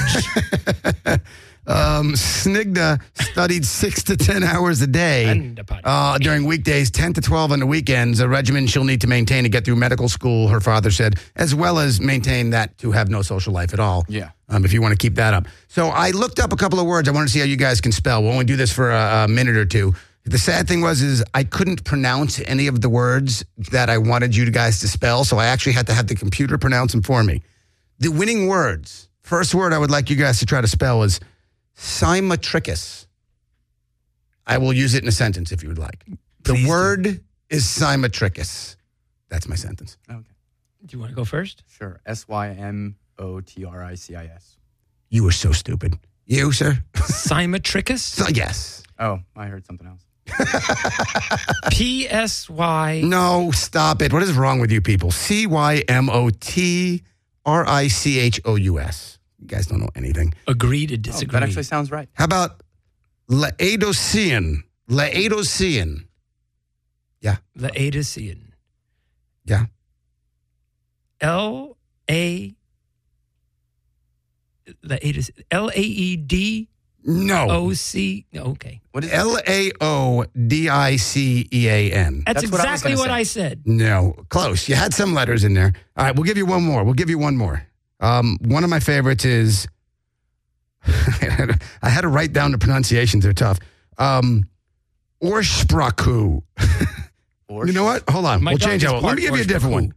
Speaker 1: Um, Snigdha studied six to ten hours a day uh, during weekdays, ten to twelve on the weekends, a regimen she'll need to maintain to get through medical school, her father said, as well as maintain that to have no social life at all.
Speaker 3: Yeah.
Speaker 1: Um, if you want to keep that up. So I looked up a couple of words. I want to see how you guys can spell. We'll only do this for a, a minute or two. The sad thing was is I couldn't pronounce any of the words that I wanted you guys to spell, so I actually had to have the computer pronounce them for me. The winning words, first word I would like you guys to try to spell is Symatricus. I will use it in a sentence if you would like. The
Speaker 2: Please
Speaker 1: word do. is Symatricus. That's my sentence.
Speaker 3: Okay.
Speaker 2: Do you want to go first?
Speaker 3: Sure. S Y M O T R I C I S.
Speaker 1: You were so stupid. You, sir?
Speaker 2: Symatricus?
Speaker 1: So, yes.
Speaker 3: Oh, I heard something else.
Speaker 2: P S Y.
Speaker 1: No, stop it. What is wrong with you people? C Y M O T R I C H O U S. You guys don't know anything.
Speaker 2: Agree to
Speaker 3: Oh,
Speaker 2: disagree.
Speaker 3: that actually sounds right.
Speaker 1: How about Laodicean? Laodicean. Yeah.
Speaker 2: Laodicean.
Speaker 1: Yeah.
Speaker 2: L A. Laodicean. L A E D.
Speaker 1: No.
Speaker 2: O C. Okay.
Speaker 3: What is
Speaker 1: L A O D I C E A N.
Speaker 2: That's,
Speaker 3: That's what I was
Speaker 2: exactly
Speaker 3: gonna
Speaker 2: what
Speaker 3: say.
Speaker 2: I said.
Speaker 1: No, close. You had some letters in there. All right, we'll give you one more. We'll give you one more. Um, one of my favorites is, I had to write down the pronunciations. They're tough. Um, Orspraku. You know what? Hold on.
Speaker 2: My
Speaker 1: we'll
Speaker 2: dog
Speaker 1: change
Speaker 2: is
Speaker 1: that one. Let
Speaker 2: part
Speaker 1: me give you a different one.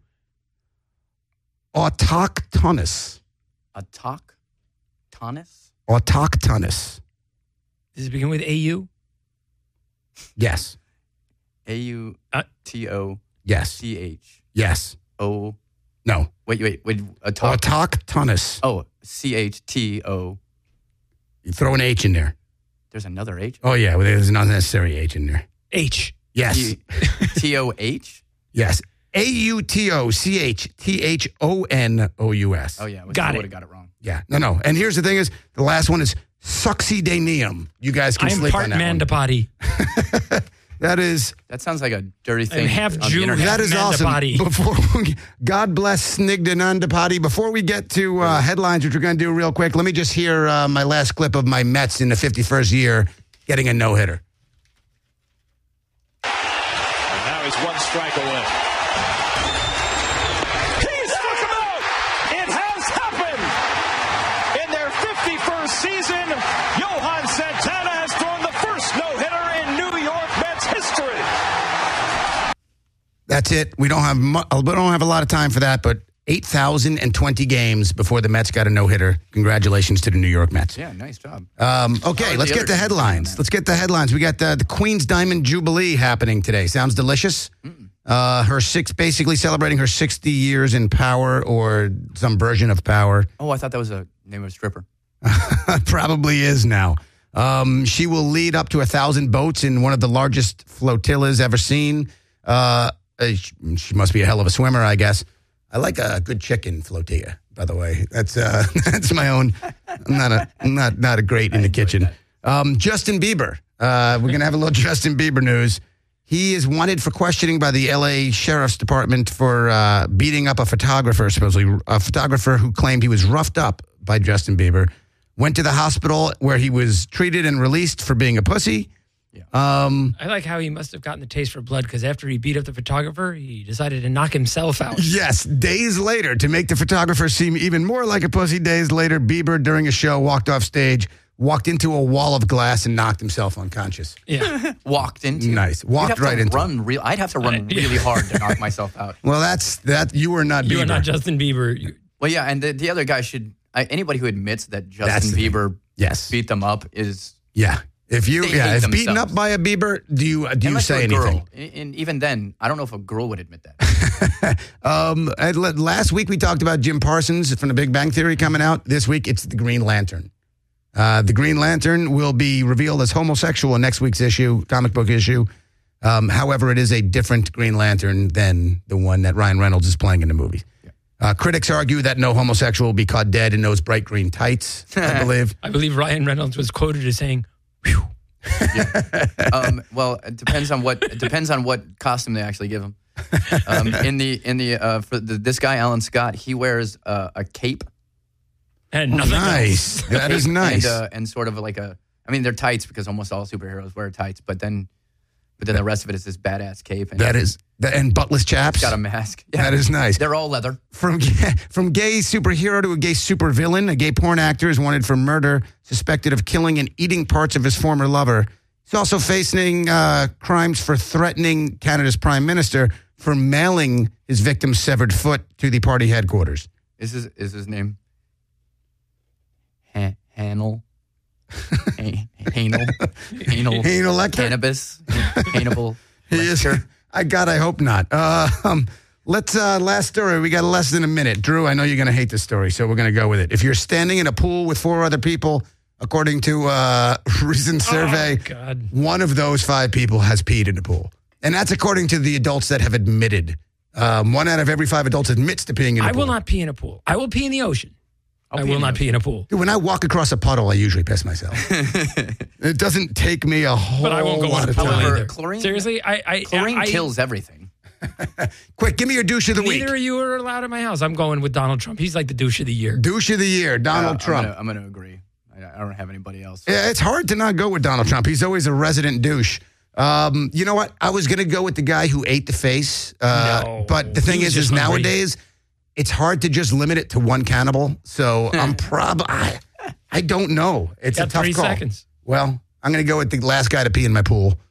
Speaker 1: Autochthonous.
Speaker 3: Autochthonous?
Speaker 1: Autochthonous.
Speaker 2: Does it begin with A U?
Speaker 1: Yes.
Speaker 3: A U T O
Speaker 1: Yes.
Speaker 3: C H
Speaker 1: Yes.
Speaker 3: O.
Speaker 1: No.
Speaker 3: Wait, wait, wait. Autoch-
Speaker 1: Autochthonous.
Speaker 3: oh, C H T O.
Speaker 1: You throw an H in there.
Speaker 3: There's another H?
Speaker 1: Oh, yeah. Well, there's an unnecessary H in there.
Speaker 2: H.
Speaker 1: Yes.
Speaker 3: T O H?
Speaker 1: Yes. A U T O C H T H O N O U S.
Speaker 3: Oh, yeah.
Speaker 2: Got
Speaker 3: I
Speaker 2: it.
Speaker 3: would have got it wrong.
Speaker 1: Yeah. No, no. And here's the thing is, the last one is Succedaneum. You guys can
Speaker 2: I'm
Speaker 1: sleep
Speaker 2: part
Speaker 1: on that one.
Speaker 2: Mandapati.
Speaker 1: That is.
Speaker 3: That sounds like a dirty thing.
Speaker 2: And half
Speaker 3: on the
Speaker 2: Jew,
Speaker 3: internet.
Speaker 1: That is awesome.
Speaker 2: Mandapati.
Speaker 1: Before we, God bless Snigdha Nandapati. Before we get to uh, headlines, which we're going to do real quick, let me just hear uh, my last clip of my Mets in the fifty-first year getting a no-hitter.
Speaker 12: And now he's one strike away. He struck him out! It has happened! In their fifty-first season, Johan Santana has thrown the first no-hitter in New York Mets history.
Speaker 1: That's it. We don't have mu- we don't have a lot of time for that, but eight thousand twenty games before the Mets got a no-hitter. Congratulations to the New York Mets.
Speaker 3: Yeah, nice job.
Speaker 1: Um, okay,
Speaker 3: How are
Speaker 1: let's
Speaker 3: the
Speaker 1: get
Speaker 3: other
Speaker 1: the
Speaker 3: teams
Speaker 1: headlines.
Speaker 3: doing,
Speaker 1: Let's get the headlines. We got the, the Queen's Diamond Jubilee happening today. Sounds delicious. Uh, her six, basically celebrating her sixty years in power or some version of power.
Speaker 3: Oh, I thought that was a name of a stripper.
Speaker 1: Probably is now. Um, she will lead up to a thousand boats in one of the largest flotillas ever seen. Uh, uh, she, she must be a hell of a swimmer, I guess. I like a good chicken flotilla, by the way. That's uh, that's my own. I'm not a I'm not not a great in the kitchen. Um, Justin Bieber. Uh, we're gonna have a little Justin Bieber news. He is wanted for questioning by the L A Sheriff's Department for uh, beating up a photographer, supposedly a photographer who claimed he was roughed up by Justin Bieber. Went to the hospital where he was treated and released for being a pussy. Um,
Speaker 2: I like how he must have gotten the taste for blood because after he beat up the photographer, he decided to knock himself out.
Speaker 1: Yes, days later, to make the photographer seem even more like a pussy, days later, Bieber, during a show, walked off stage, walked into a wall of glass, and knocked himself unconscious.
Speaker 2: Yeah.
Speaker 3: Walked into.
Speaker 1: Nice.
Speaker 3: You'd
Speaker 1: Walked
Speaker 3: have to
Speaker 1: right into.
Speaker 3: Run real. I'd have to run really hard to knock myself out.
Speaker 1: Well, that's that. You are not
Speaker 2: You
Speaker 1: Bieber.
Speaker 2: are not Justin Bieber. You-
Speaker 3: Well, yeah, and the, the other guy should. I, anybody who admits that
Speaker 1: That's
Speaker 3: Justin
Speaker 1: the thing.
Speaker 3: Bieber
Speaker 1: Yes.
Speaker 3: beat them up is.
Speaker 1: Yeah. If you,
Speaker 3: They
Speaker 1: yeah,
Speaker 3: hate
Speaker 1: if beaten
Speaker 3: themselves.
Speaker 1: up by a Bieber, do you do you
Speaker 3: Unless
Speaker 1: say
Speaker 3: you're a
Speaker 1: anything?
Speaker 3: girl. And, and even then, I don't know if a girl would admit that.
Speaker 1: Um, and le- last week we talked about Jim Parsons from The Big Bang Theory coming out. This week it's the Green Lantern. Uh, the Green Lantern will be revealed as homosexual in next week's issue, comic book issue. Um, however, it is a different Green Lantern than the one that Ryan Reynolds is playing in the movie. Uh, critics argue that no homosexual will be caught dead in those bright green tights, I believe.
Speaker 2: I believe Ryan Reynolds was quoted as saying,
Speaker 3: um, well, it depends on what it depends on what costume they actually give him. Um, in the in the uh, for the, this guy Alan Scott, he wears uh, a cape.
Speaker 2: and nothing
Speaker 1: Nice.
Speaker 2: else.
Speaker 1: That is nice.
Speaker 3: And, uh, and sort of like a. I mean, they're tights because almost all superheroes wear tights, but then, but then the rest of it is this badass cape. And
Speaker 1: That is, that, and buttless chaps.
Speaker 3: he's got a mask. Yeah.
Speaker 1: That is nice.
Speaker 3: They're all leather.
Speaker 1: From from gay superhero to a gay supervillain, a gay porn actor is wanted for murder, suspected of killing and eating parts of his former lover. He's also facing uh, crimes for threatening Canada's prime minister for mailing his victim's severed foot to the party headquarters.
Speaker 3: Is his is his name? Han- Hanel. Han- Hanel. Hanel.
Speaker 1: Hanel Lecter?
Speaker 3: Cannabis. Hannibal.
Speaker 1: He is. I God, I hope not. Uh, um, let's uh, last story. We got less than a minute. Drew, I know you're going to hate this story, so we're going to go with it. If you're standing in a pool with four other people, according to a recent survey,
Speaker 2: Oh, God.
Speaker 1: one of those five people has peed in the pool, and that's according to the adults that have admitted. Um, one out of every five adults admits to peeing in a
Speaker 2: I
Speaker 1: pool.
Speaker 2: will not pee in a pool. I will pee in the ocean.
Speaker 3: I'll
Speaker 2: I
Speaker 3: pee
Speaker 2: will
Speaker 3: in the
Speaker 2: not pee in a pool.
Speaker 1: Dude, when I walk across a puddle, I usually piss myself. It doesn't take me a whole
Speaker 2: But I won't go
Speaker 1: lot
Speaker 2: in a
Speaker 1: of
Speaker 2: pool
Speaker 1: time.
Speaker 3: However,
Speaker 2: either.
Speaker 3: chlorine-
Speaker 2: Seriously, I, I
Speaker 3: Chlorine
Speaker 2: I,
Speaker 3: kills everything.
Speaker 1: Quick, give me your douche of the
Speaker 2: Neither
Speaker 1: week.
Speaker 2: of you are allowed in my house. I'm going with Donald Trump. He's like the douche of the year.
Speaker 1: Douche of the year, Donald
Speaker 3: Uh,
Speaker 1: Trump.
Speaker 3: I'm going to agree. I, I don't have anybody else.
Speaker 1: Yeah, it's hard to not go with Donald Trump. He's always a resident douche. Um, you know what? I was going to go with the guy who ate the face. Uh,
Speaker 2: No,
Speaker 1: but the thing
Speaker 2: he
Speaker 1: is,
Speaker 2: was
Speaker 1: is
Speaker 2: just hungry.
Speaker 1: nowadays, it's hard to just limit it to one cannibal. So I'm probably, I, I don't know. It's
Speaker 2: Got
Speaker 1: a tough
Speaker 2: three
Speaker 1: call.
Speaker 2: seconds.
Speaker 1: Well, I'm going to go with the last guy to pee in my pool.